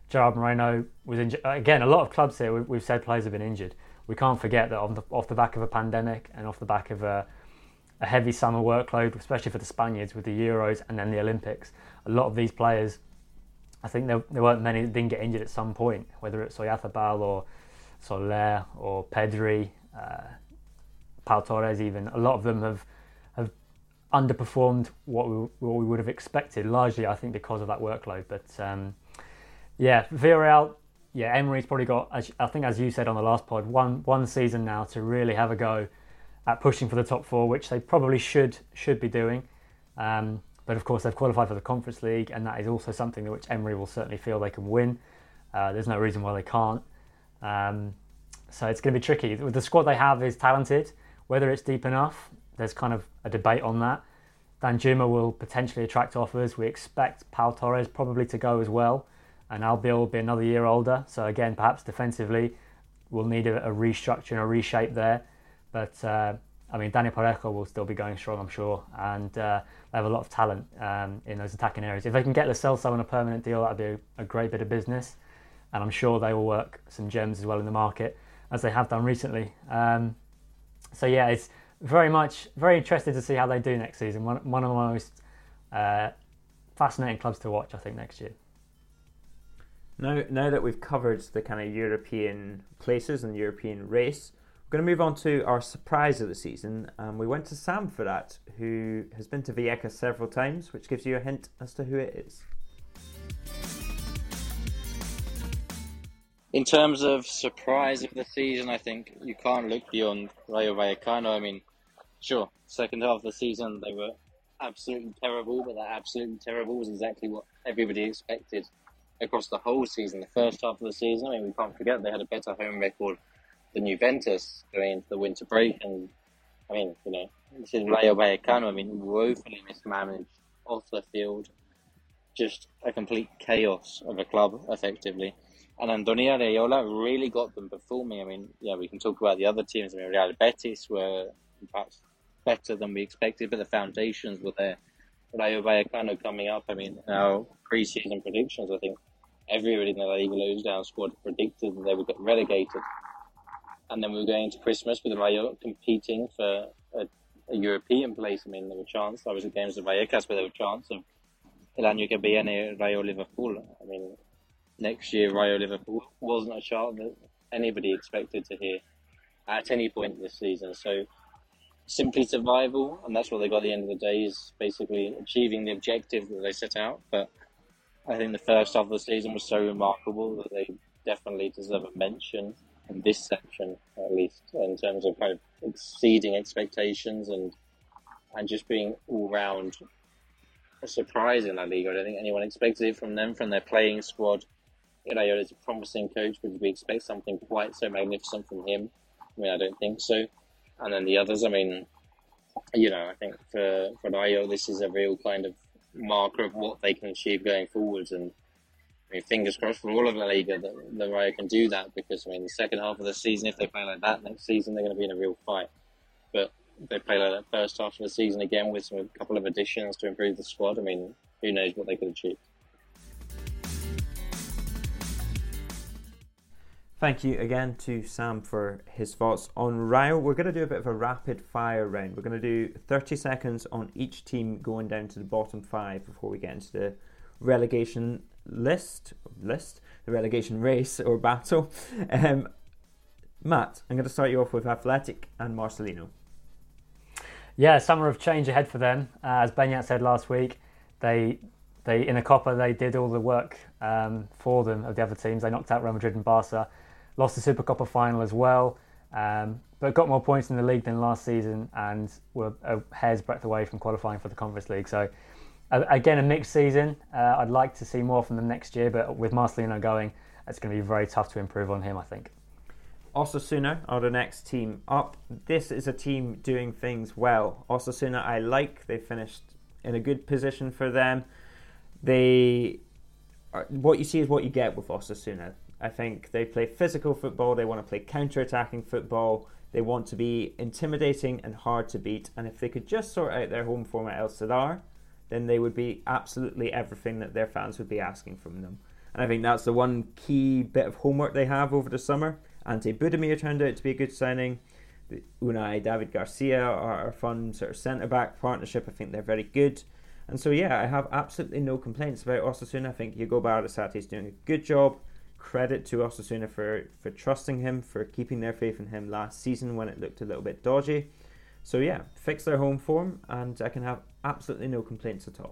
Gerard Moreno was injured. Again, a lot of clubs here, we've said players have been injured. We can't forget that off the, off the back of a pandemic and off the back of a, a heavy summer workload, especially for the Spaniards with the Euros and then the Olympics, a lot of these players, I think there, there weren't many that didn't get injured at some point, whether it's Oyarzabal or Soler or Pedri, uh, Pau Torres even. A lot of them have have underperformed what we, what we would have expected, largely I think because of that workload. But um, yeah, Villarreal, yeah, Emery's probably got, as, I think as you said on the last pod, one one season now to really have a go at pushing for the top four, which they probably should should be doing. Um, but of course they've qualified for the Conference League, and that is also something that which Emery will certainly feel they can win. Uh, there's no reason why they can't. Um, so it's going to be tricky. The squad they have is talented. Whether it's deep enough, there's kind of a debate on that. Danjuma will potentially attract offers. We expect Pau Torres probably to go as well, and Albiol will be another year older. So again, perhaps defensively, we'll need a, a restructure and a reshape there. But uh, I mean, Dani Parejo will still be going strong, I'm sure, and uh, they have a lot of talent um, in those attacking areas. If they can get Lo Celso on a permanent deal, that'd be a, a great bit of business, and I'm sure they will work some gems as well in the market, as they have done recently. Um, so yeah, it's very much very interested to see how they do next season. One, one of the most uh, fascinating clubs to watch, I think, next year. Now, now that we've covered the kind of European places and European race, we're going to move on to our surprise of the season. Um, we went to Sam for that, who has been to Vallecas several times, which gives you a hint as to who it is. In terms of surprise of the season, I think you can't look beyond Rayo Vallecano. I mean, sure, second half of the season they were absolutely terrible, but that absolutely terrible was exactly what everybody expected across the whole season. The first half of the season, I mean, we can't forget they had a better home record than Juventus going into the winter break, and I mean, you know, this is Rayo Vallecano. I mean, woefully mismanaged off the field, just a complete chaos of a club, effectively. And Andoni Areola really got them performing. I mean, yeah, we can talk about the other teams. I mean, Real Betis were perhaps better than we expected, but the foundations were there. Rayo Vallecano coming up, I mean, our pre-season predictions, I think everybody in the La Liga Lowdown squad predicted that they would get relegated. And then we were going into Christmas with Rayo competing for a, a European place. I mean, there were chances. I was at games of Vallecas where there were chance of El Año que viene Rayo Liverpool. I mean, next year Rayo Liverpool wasn't a chart that anybody expected to hear at any point this season. So simply survival, and that's what they got at the end of the day, is basically achieving the objective that they set out. But I think the first half of the season was so remarkable that they definitely deserve a mention in this section, at least, in terms of kind of exceeding expectations and and just being all round a surprise in La Liga. I don't think anyone expected it from them, from their playing squad. Iraola is a promising coach, but did we expect something quite so magnificent from him? I mean, I don't think so. And then the others, I mean, you know, I think for, for Rayo, this is a real kind of marker of what they can achieve going forwards. And I mean, fingers crossed for all of La Liga that, that Rayo can do that, because, I mean, the second half of the season, if they play like that next season, they're going to be in a real fight. But if they play like that first half of the season again with some, a couple of additions to improve the squad, I mean, who knows what they could achieve. Thank you again to Sam for his thoughts on Rayo. We're going to do a bit of a rapid fire round. We're going to do thirty seconds on each team going down to the bottom five before we get into the relegation list, list, the relegation race or battle. Um, Matt, I'm going to start you off with Athletic and Marcelino. Yeah, summer of change ahead for them. Uh, as Beñat said last week, they they in the Copa they did all the work um, for them of the other teams. They knocked out Real Madrid and Barca. Lost the Supercopa final as well, um, but got more points in the league than last season and were a hair's breadth away from qualifying for the Conference League. So, uh, again, a mixed season. Uh, I'd like to see more from them next year, but with Marcelino going, it's going to be very tough to improve on him, I think. Osasuna are the next team up. This is a team doing things well. Osasuna, I like. They finished in a good position for them. They, are, what you see is what you get with Osasuna. I think they play physical football, they want to play counter-attacking football, they want to be intimidating and hard to beat, and if they could just sort out their home form at El Sadar, then they would be absolutely everything that their fans would be asking from them. And I think that's the one key bit of homework they have over the summer. Ante Budimir turned out to be a good signing. Unai David Garcia are a fun sort of centre-back partnership. I think they're very good. And so, yeah, I have absolutely no complaints about Osasuna. I think Hugo Barasate is doing a good job. Credit to Osasuna for, for trusting him, for keeping their faith in him last season when it looked a little bit dodgy. So, yeah, fix their home form, and I can have absolutely no complaints at all.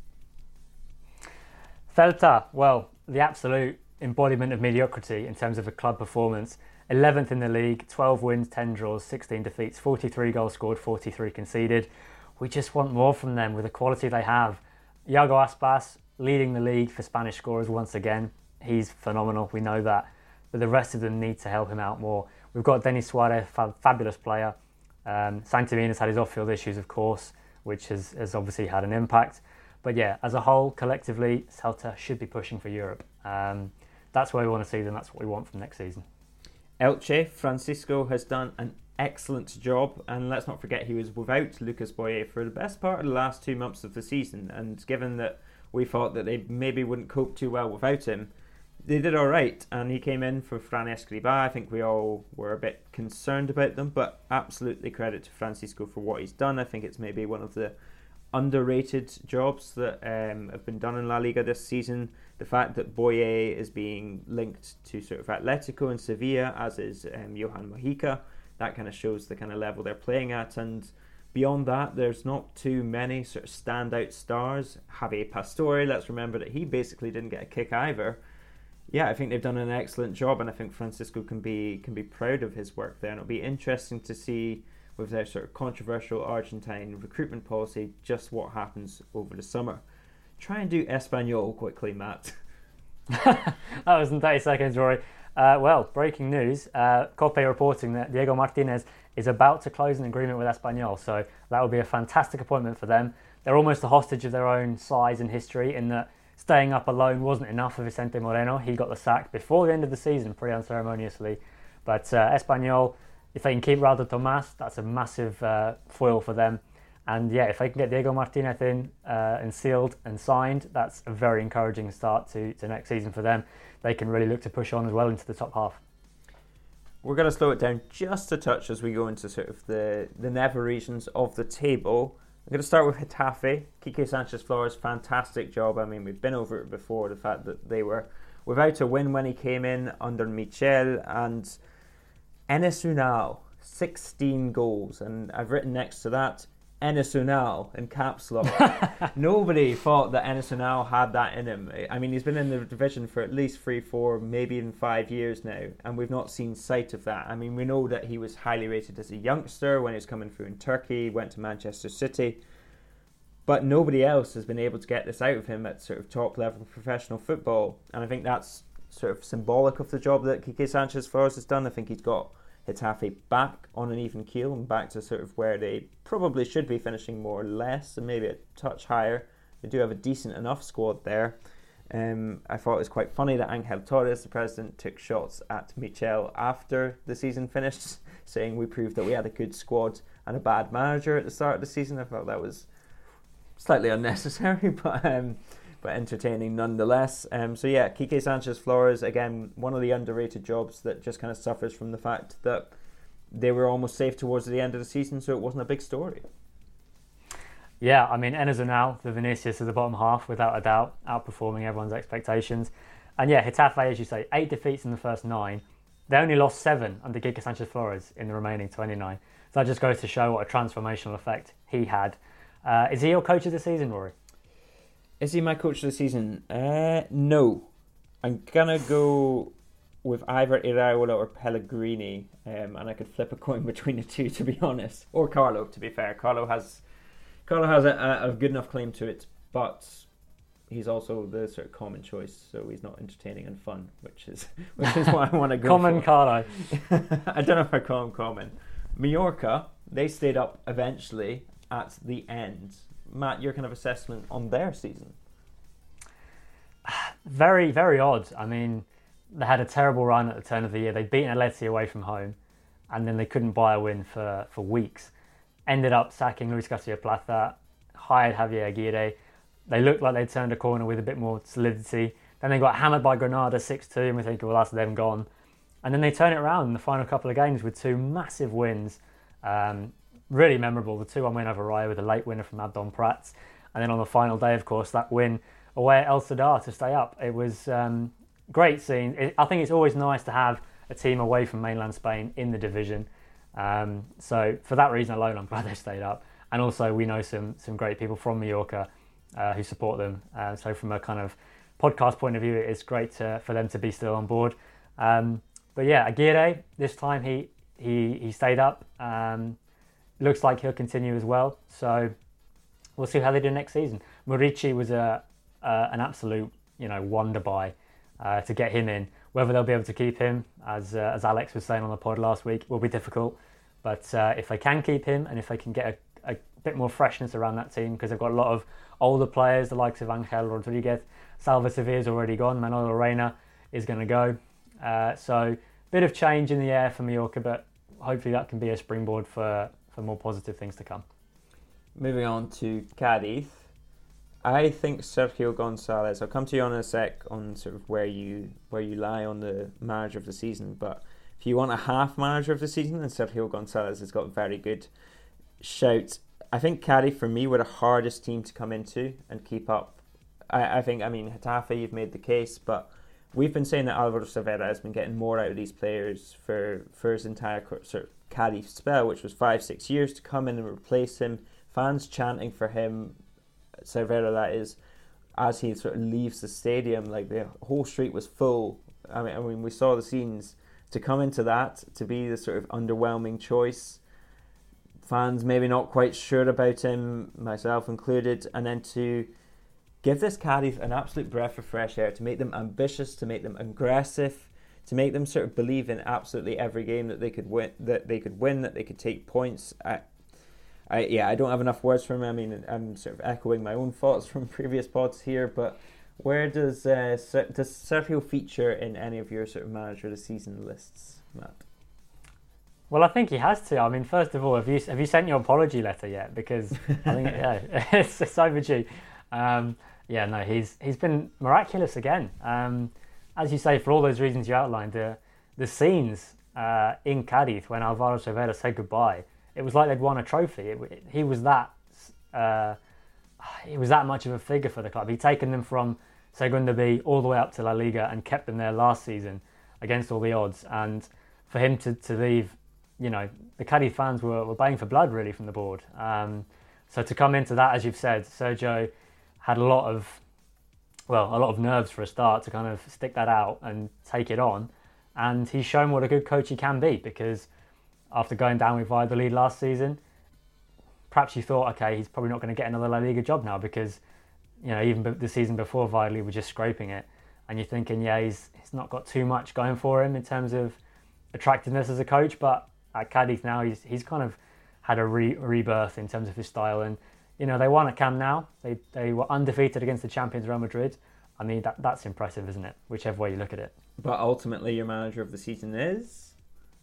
Celta, well, the absolute embodiment of mediocrity in terms of a club performance. eleventh in the league, twelve wins, ten draws, sixteen defeats, forty-three goals scored, forty-three conceded. We just want more from them with the quality they have. Iago Aspas leading the league for Spanish scorers once again. He's phenomenal, we know that. But the rest of them need to help him out more. We've got Denis Suarez, fab- fabulous player. Um, Santimina has had his off-field issues, of course, which has, has obviously had an impact. But yeah, as a whole, collectively, Celta should be pushing for Europe. Um, that's where we want to see them. That's what we want from next season. Elche, Francisco has done an excellent job, and let's not forget he was without Lucas Boye for the best part of the last two months of the season, and given that we thought that they maybe wouldn't cope too well without him, they did all right, and he came in for Fran Escribá. I think we all were a bit concerned about them, but absolutely credit to Francisco for what he's done. I think it's maybe one of the underrated jobs that um, have been done in La Liga this season. The fact that Boye is being linked to sort of Atletico and Sevilla, as is um, Johan Mojica, that kind of shows the kind of level they're playing at. And beyond that, there's not too many sort of standout stars. Javier Pastore, let's remember that he basically didn't get a kick either. Yeah, I think they've done an excellent job, and I think Francisco can be can be proud of his work there. And it'll be interesting to see, with their sort of controversial Argentine recruitment policy, just what happens over the summer. Try and do Espanyol quickly, Matt. That was in thirty seconds, Rory. Uh, well, breaking news. Uh, Cope reporting that Diego Martinez is about to close an agreement with Espanyol, so that would be a fantastic appointment for them. They're almost a hostage of their own size and history, in that staying up alone wasn't enough for Vicente Moreno. He got the sack before the end of the season, pretty unceremoniously. But uh, Espanyol, if they can keep Raúl Tomás, that's a massive uh, foil for them. And yeah, if they can get Diego Martinez in uh, and sealed and signed, that's a very encouraging start to, to next season for them. They can really look to push on as well into the top half. We're going to slow it down just a touch as we go into sort of the, the never regions of the table. I'm going to start with Getafe. Quique Sanchez-Flores, fantastic job. I mean, we've been over it before, the fact that they were without a win when he came in under Michel, and Enes Unal, sixteen goals. And I've written next to that, Enes Unal in caps lock. Nobody thought that Enes Unal had that in him. I mean, he's been in the division for at least three, four, maybe even five years now, and we've not seen sight of that. I mean, we know that he was highly rated as a youngster when he was coming through in Turkey, went to Manchester City, but nobody else has been able to get this out of him at sort of top level professional football. And I think that's sort of symbolic of the job that Quique Sanchez-Flores has done. I think he's got Getafe back on an even keel and back to sort of where they probably should be finishing, more or less, and maybe a touch higher. They do have a decent enough squad there. Um, I thought it was quite funny that Angel Torres, the president, took shots at Michel after the season finished, saying we proved that we had a good squad and a bad manager at the start of the season. I thought that was slightly unnecessary, but um, but entertaining nonetheless. Um, so yeah, Quique Sanchez-Flores, again, one of the underrated jobs that just kind of suffers from the fact that they were almost safe towards the end of the season, so it wasn't a big story. Yeah, I mean, Enes Unal, the Vinicius of the bottom half, without a doubt, outperforming everyone's expectations. And yeah, Getafe, as you say, eight defeats in the first nine. They only lost seven under Quique Sanchez-Flores in the remaining twenty-nine. So that just goes to show what a transformational effect he had. Uh, is he your coach of the season, Rory? Is he my coach of the season? Uh, no. I'm going to go with either Iraola or Pellegrini, um, and I could flip a coin between the two, to be honest. Or Carlo, to be fair. Carlo has Carlo has a, a good enough claim to it, but he's also the sort of common choice, so he's not entertaining and fun, which is which is what I want to go common for. Carlo. I don't know if I call him common. Mallorca, they stayed up eventually at the end. Matt, your kind of assessment on their season? Very, very odd. I mean, they had a terrible run at the turn of the year. They'd beaten Atleti away from home, and then they couldn't buy a win for, for weeks. Ended up sacking Luis Garcia Plata, hired Javier Aguirre. They looked like they'd turned a corner with a bit more solidity. Then they got hammered by Granada six two, and we think, well, that's them gone. And then they turn it around in the final couple of games with two massive wins. Um, really memorable, the two one win over Raya with a late winner from Abdon Prats. And then on the final day, of course, that win away at El Sadar to stay up. It was um, great scene. It, I think it's always nice to have a team away from mainland Spain in the division. Um, so for that reason alone, I'm glad they stayed up. And also we know some some great people from Mallorca uh, who support them. Uh, so from a kind of podcast point of view, it's great to, for them to be still on board. Um, but yeah, Aguirre, this time he he he stayed up. Um, looks like he'll continue as well. So we'll see how they do next season. Murici was a uh, an absolute you know wonder buy uh, to get him in. Whether they'll be able to keep him, as uh, as Alex was saying on the pod last week, will be difficult. But uh, if they can keep him, and if they can get a, a bit more freshness around that team, because they've got a lot of older players, the likes of Angel Rodriguez, Salva Severe's already gone, Manuel Reina is going to go. Uh, so bit of change in the air for Mallorca, but hopefully that can be a springboard for, for more positive things to come. Moving on to Cadiz, I think Sergio Gonzalez, I'll come to you in a sec on sort of where you where you lie on the manager of the season, but if you want a half manager of the season, then Sergio Gonzalez has got very good shouts. I think Cadiz, for me, were the hardest team to come into and keep up. I, I think, I mean, Getafe, you've made the case, but we've been saying that Alvaro Cervera has been getting more out of these players for, for his entire sort of Cadiz spell, which was five, six years, to come in and replace him. Fans chanting for him, Cervera that is, as he sort of leaves the stadium. Like, the whole street was full. I mean, I mean, we saw the scenes. To come into that, to be the sort of underwhelming choice, fans maybe not quite sure about him, myself included, and then to give this Cadiz an absolute breath of fresh air, to make them ambitious, to make them aggressive, to make them sort of believe in absolutely every game that they could win, that they could win, that they could take points. I, I, yeah, I don't have enough words for him. I mean, I'm sort of echoing my own thoughts from previous pods here, but where does uh, does Sergio feature in any of your sort of manager of the season lists, Matt? Well, I think he has to. I mean, first of all, have you have you sent your apology letter yet? Because I think yeah, it's, it's overdue. Um, yeah, no, he's he's been miraculous again. Um, as you say, for all those reasons you outlined, the the scenes uh, in Cadiz when Alvaro Cervera said goodbye, it was like they'd won a trophy. It, it, he was that. Uh, He was that much of a figure for the club. He'd taken them from Segunda B all the way up to La Liga and kept them there last season against all the odds. And for him to, to leave, you know, the Cadiz fans were, were baying for blood really from the board. Um, so to come into that, as you've said, Sergio had a lot of, well, a lot of nerves for a start to kind of stick that out and take it on. And he's shown what a good coach he can be, because after going down with Valladolid last season, perhaps you thought, okay, he's probably not going to get another La Liga job now, because, you know, even the season before Valladolid were just scraping it. And you're thinking, yeah, he's he's not got too much going for him in terms of attractiveness as a coach. But at Cadiz now, he's he's kind of had a re- rebirth in terms of his style. And, you know, they won at Camp Nou. They they were undefeated against the champions Real Madrid. I mean, that that's impressive, isn't it? Whichever way you look at it. But ultimately, your manager of the season is?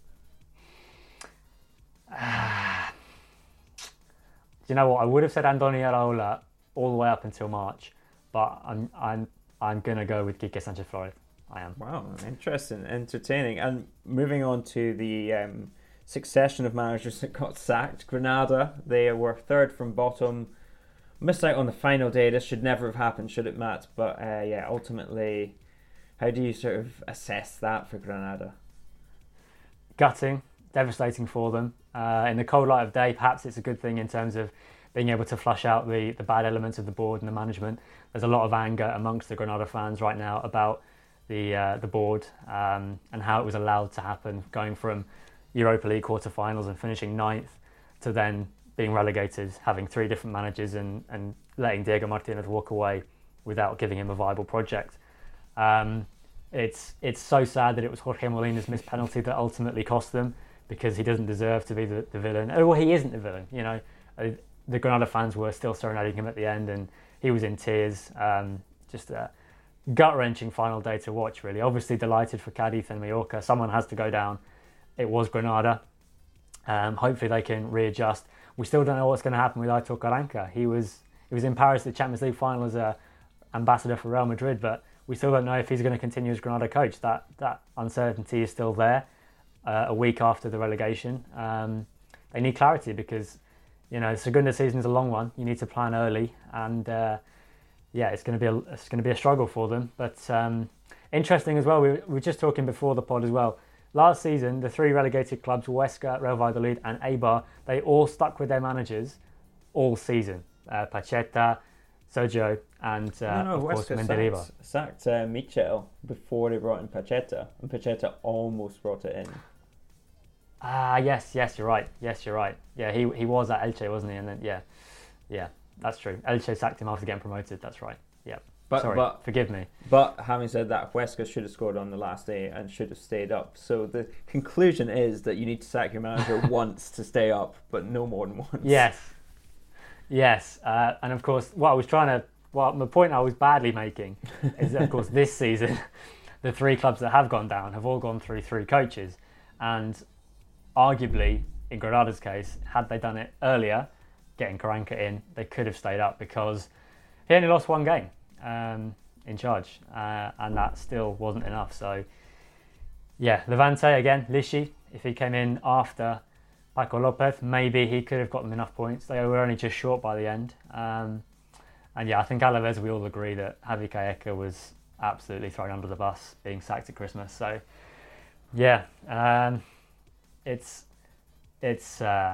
You know what? I would have said Andoni Iraola all the way up until March, but I'm I'm I'm gonna go with Quique Sanchez Flores. I am. Wow, interesting, entertaining. And moving on to the um, succession of managers that got sacked. Granada, they were third from bottom, missed out on the final day. This should never have happened, should it, Matt? But uh, yeah, ultimately, how do you sort of assess that for Granada? Gutting, devastating for them. Uh, in the cold light of day, perhaps it's a good thing in terms of being able to flush out the, the bad elements of the board and the management. There's a lot of anger amongst the Granada fans right now about the uh, the board um, and how it was allowed to happen, going from Europa League quarterfinals and finishing ninth to then being relegated, having three different managers and, and letting Diego Martinez walk away without giving him a viable project. Um, it's it's so sad that it was Jorge Molina's missed penalty that ultimately cost them, because he doesn't deserve to be the, the villain. Well, he isn't the villain, you know. Uh, the Granada fans were still serenading him at the end, and he was in tears. Um, just a gut-wrenching final day to watch, really. Obviously delighted for Cadiz and Mallorca. Someone has to go down. It was Granada. Um, hopefully they can readjust. We still don't know what's going to happen with Aitor Karanka. He was he was in Paris at the Champions League final as a ambassador for Real Madrid, but we still don't know if he's going to continue as Granada coach. That that uncertainty is still there. Uh, a week after the relegation, um, they need clarity because, you know, the Segunda season is a long one. You need to plan early, and uh, yeah, it's going to be a, it's going to be a struggle for them. But um, interesting as well. We, we were just talking before the pod as well. Last season, the three relegated clubs, Huesca, Real Valladolid, and Eibar, they all stuck with their managers all season. Uh, Pacheta, Sergio, and uh, no, no, of course Huesca Mendilibar. sacked, sacked uh, Michel before they brought in Pacheta, and Pacheta almost brought it in. Ah, yes, yes, you're right. Yes, you're right. Yeah, he he was at Elche, wasn't he? And then yeah, yeah, that's true. Elche sacked him after getting promoted. That's right. Yeah. But, Sorry, but, forgive me. But having said that, Huesca should have scored on the last day and should have stayed up. So the conclusion is that you need to sack your manager once to stay up, but no more than once. Yes. Yes, uh, and of course, what I was trying to, well, the point I was badly making is that, of course, this season, the three clubs that have gone down have all gone through three coaches, and arguably, in Granada's case, had they done it earlier, getting Karanka in, they could have stayed up because he only lost one game um, in charge, uh, and that still wasn't enough. So, yeah, Levante again, Lishi, if he came in after Paco Lopez, maybe he could have got them enough points. They were only just short by the end. Um, and yeah, I think Alaves, we all agree that Javi Calleja was absolutely thrown under the bus, being sacked at Christmas. So, yeah, um, it's it's uh,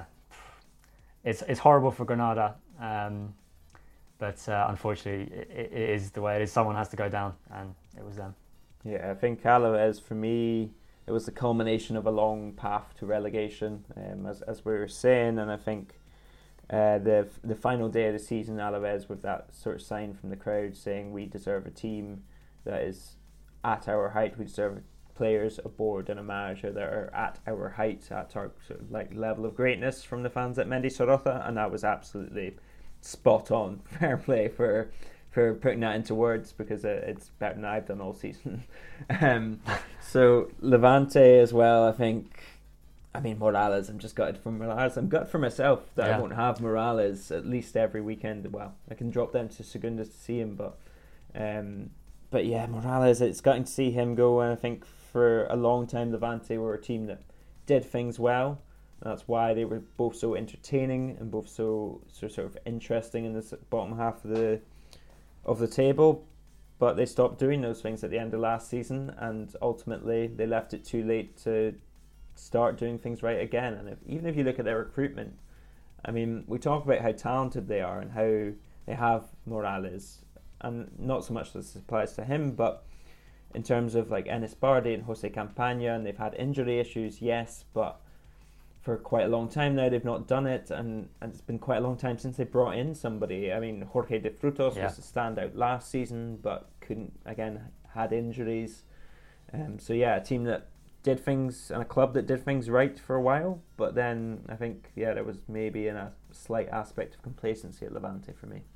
it's it's horrible for Granada, um, but uh, unfortunately, it, it is the way it is. Someone has to go down, and it was them. Yeah, I think Alaves, for me, it was the culmination of a long path to relegation, um, as as we were saying, and I think uh, the the final day of the season, Alaves, with that sort of sign from the crowd saying we deserve a team that is at our height, we deserve players aboard and a manager that are at our height, at our sort of like level of greatness from the fans at Mendizorroza, and that was absolutely spot on. Fair play for. for putting that into words, because it's better than I've done all season. um, so Levante as well, I think. I mean, Morales, I'm just gutted for Morales. I'm gutted for myself that yeah. I won't have Morales at least every weekend. Well, I can drop down to Segunda to see him, but um, but yeah, Morales, it's gutting to see him go. And I think for a long time, Levante were a team that did things well. That's why they were both so entertaining and both so, so sort of interesting in this bottom half of the of the table, but they stopped doing those things at the end of last season, and ultimately they left it too late to start doing things right again. And if, even if you look at their recruitment, I mean, we talk about how talented they are and how they have Morales, and not so much this applies to him, but in terms of like Enis Bardi and Jose Campaña, and they've had injury issues, yes, but for quite a long time now they've not done it, and, and it's been quite a long time since they brought in somebody. I mean, Jorge de Frutos yeah. was a standout last season, but couldn't, again, had injuries. Um, so yeah, a team that did things, and a club that did things right for a while, but then I think, yeah, there was maybe in a slight aspect of complacency at Levante for me.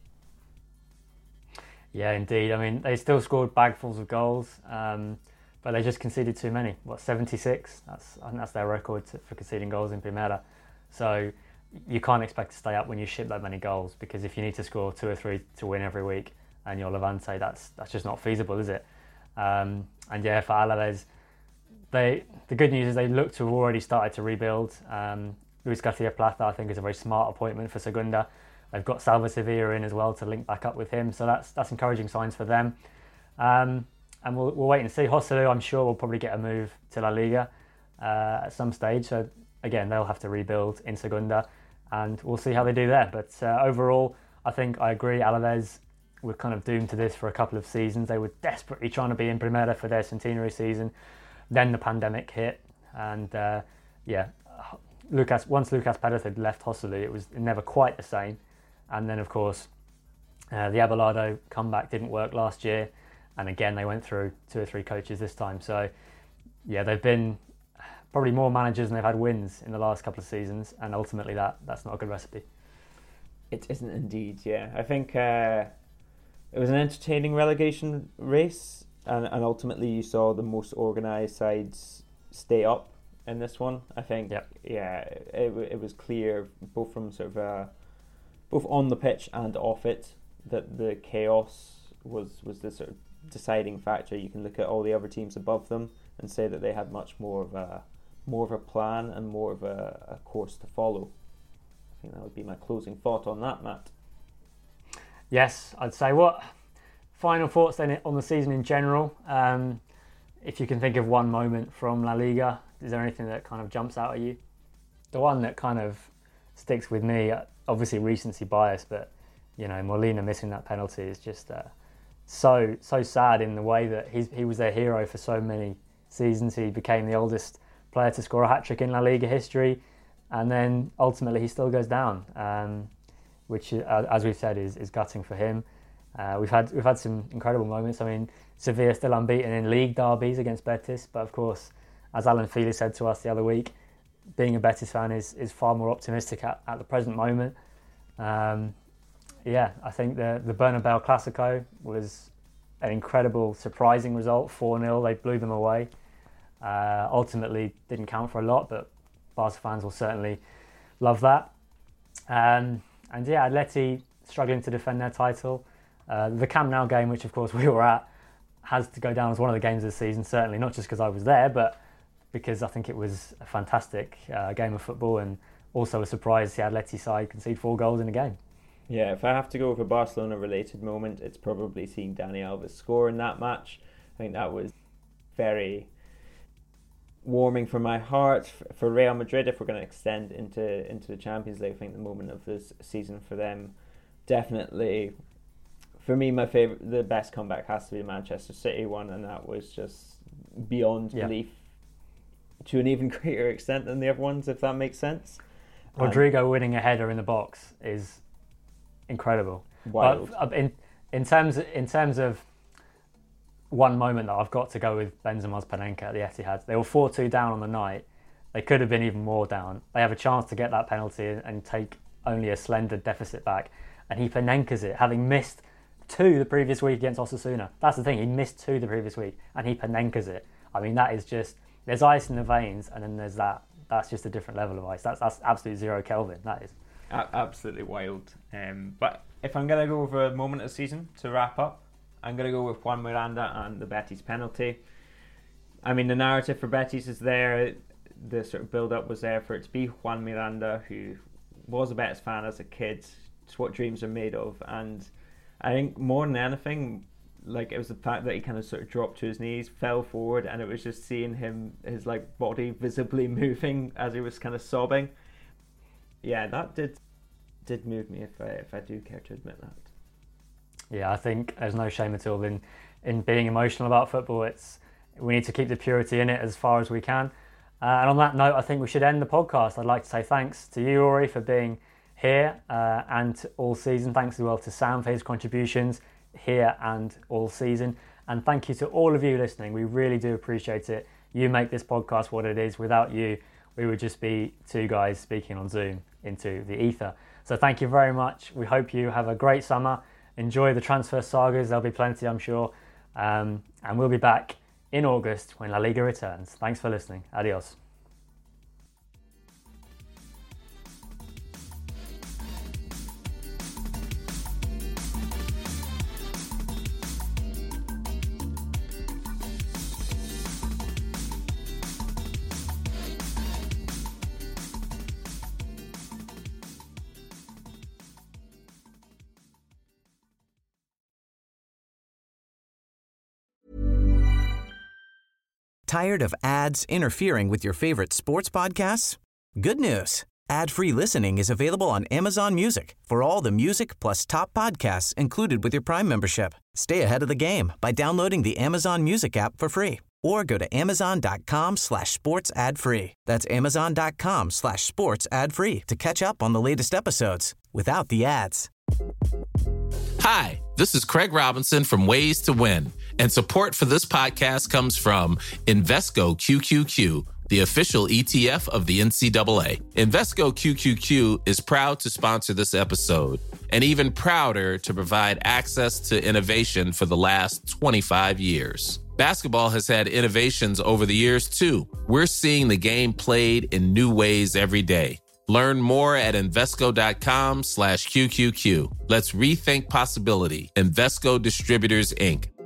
Yeah, indeed. I mean, they still scored bagfuls of goals, um, but they just conceded too many. What, seventy-six? That's I think that's their record for conceding goals in Primera. So you can't expect to stay up when you ship that many goals, because if you need to score two or three to win every week and you're Levante, that's that's just not feasible, is it? Um, and yeah, for Alaves, they the good news is they look to have already started to rebuild. Um, Luis Garcia Plata, I think, is a very smart appointment for Segunda. They've got Salva Sevilla in as well to link back up with him, so that's that's encouraging signs for them. Um, And we'll, we'll wait and see. Joselu, I'm sure, will probably get a move to La Liga uh, at some stage. So, again, they'll have to rebuild in Segunda, and we'll see how they do there. But uh, overall, I think I agree. Alaves were kind of doomed to this for a couple of seasons. They were desperately trying to be in Primera for their centenary season. Then the pandemic hit. And, uh, yeah, Lucas, once Lucas Perez had left Joselu, it was never quite the same. And then, of course, uh, the Abelardo comeback didn't work last year. And again, they went through two or three coaches this time. So, yeah, they've been probably more managers than they've had wins in the last couple of seasons. And ultimately, that that's not a good recipe. It isn't indeed, yeah. I think uh, it was an entertaining relegation race. And, and ultimately, you saw the most organised sides stay up in this one. I think, yep. yeah, it, it was clear, both from sort of, uh, both on the pitch and off it, that the chaos was, was the sort of deciding factor. You can look at all the other teams above them and say that they had much more of a more of a plan and more of a, a course to follow. I think that would be my closing thought on that, Matt. Yes, I'd say. What final thoughts then on the season in general? Um, if you can think of one moment from La Liga, is there anything that kind of jumps out at you? The one that kind of sticks with me, obviously recency bias, but you know, Molina missing that penalty is just uh, so so sad in the way that he's, he was their hero for so many seasons. He became the oldest player to score a hat-trick in La Liga history, and then ultimately he still goes down, um, which, uh, as we've said, is, is gutting for him. Uh, we've had we've had some incredible moments. I mean, Sevilla still unbeaten in league derbies against Betis, but of course, as Alan Feely said to us the other week, being a Betis fan is, is far more optimistic at, at the present moment. Um, yeah, I think the, the Bernabeu Clásico was an incredible, surprising result, four nil. They blew them away. Uh, ultimately, didn't count for a lot, but Barca fans will certainly love that. Um, and yeah, Atleti struggling to defend their title. Uh, the Camp Nou game, which of course we were at, has to go down as one of the games of the season, certainly, not just because I was there, but because I think it was a fantastic uh, game of football, and also a surprise the Atleti side concede four goals in a game. Yeah, if I have to go with a Barcelona-related moment, it's probably seeing Dani Alves score in that match. I think that was very warming for my heart. For Real Madrid, if we're going to extend into into the Champions League, I think the moment of this season for them, definitely, for me, my favorite, the best comeback has to be the Manchester City one, and that was just beyond yeah. belief to an even greater extent than the other ones, if that makes sense. Rodrigo um, winning a header in the box is incredible. Wild. But in in terms in terms of one moment that I've got to go with Benzema's Panenka at the Etihad. They were four two down on the night. They could have been even more down. They have a chance to get that penalty and take only a slender deficit back, and he Panenkas it, having missed two the previous week against Osasuna. That's the thing, he missed two the previous week and he Panenkas it. I mean, that is just, there's ice in the veins, and then there's that. That's just a different level of ice. That's that's absolute zero Kelvin. That is a- absolutely wild. Um, but if I'm gonna go over a moment of the season to wrap up, I'm gonna go with Juan Miranda and the Betis penalty. I mean, the narrative for Betis is there. The sort of build-up was there for it to be Juan Miranda, who was a Betis fan as a kid. It's what dreams are made of, and I think more than anything, like, it was the fact that he kind of sort of dropped to his knees, fell forward, and it was just seeing him, his like body visibly moving as he was kind of sobbing. Yeah, that did did move me, if I if I do care to admit that. Yeah, I think there's no shame at all in in being emotional about football. It's we need to keep the purity in it as far as we can. Uh, and on that note, I think we should end the podcast. I'd like to say thanks to you, Rory, for being here uh, and all season. Thanks as well to Sam for his contributions here and all season. And thank you to all of you listening. We really do appreciate it. You make this podcast what it is. Without you, we would just be two guys speaking on Zoom into the ether. So thank you very much. We hope you have a great summer. Enjoy the transfer sagas. There'll be plenty, I'm sure. Um, and we'll be back in August when La Liga returns. Thanks for listening. Adios. Tired of ads interfering with your favorite sports podcasts? Good news. Ad-free listening is available on Amazon Music for all the music plus top podcasts included with your Prime membership. Stay ahead of the game by downloading the Amazon Music app for free or go to amazon.com slash sports ad free. That's amazon.com slash sports ad free to catch up on the latest episodes without the ads. Hi, this is Craig Robinson from Ways to Win, and support for this podcast comes from Invesco Q Q Q, the official E T F of the N C double A. Invesco Q Q Q is proud to sponsor this episode, and even prouder to provide access to innovation for the last twenty-five years. Basketball has had innovations over the years, too. We're seeing the game played in new ways every day. Learn more at Invesco.com slash QQQ. Let's rethink possibility. Invesco Distributors, Incorporated.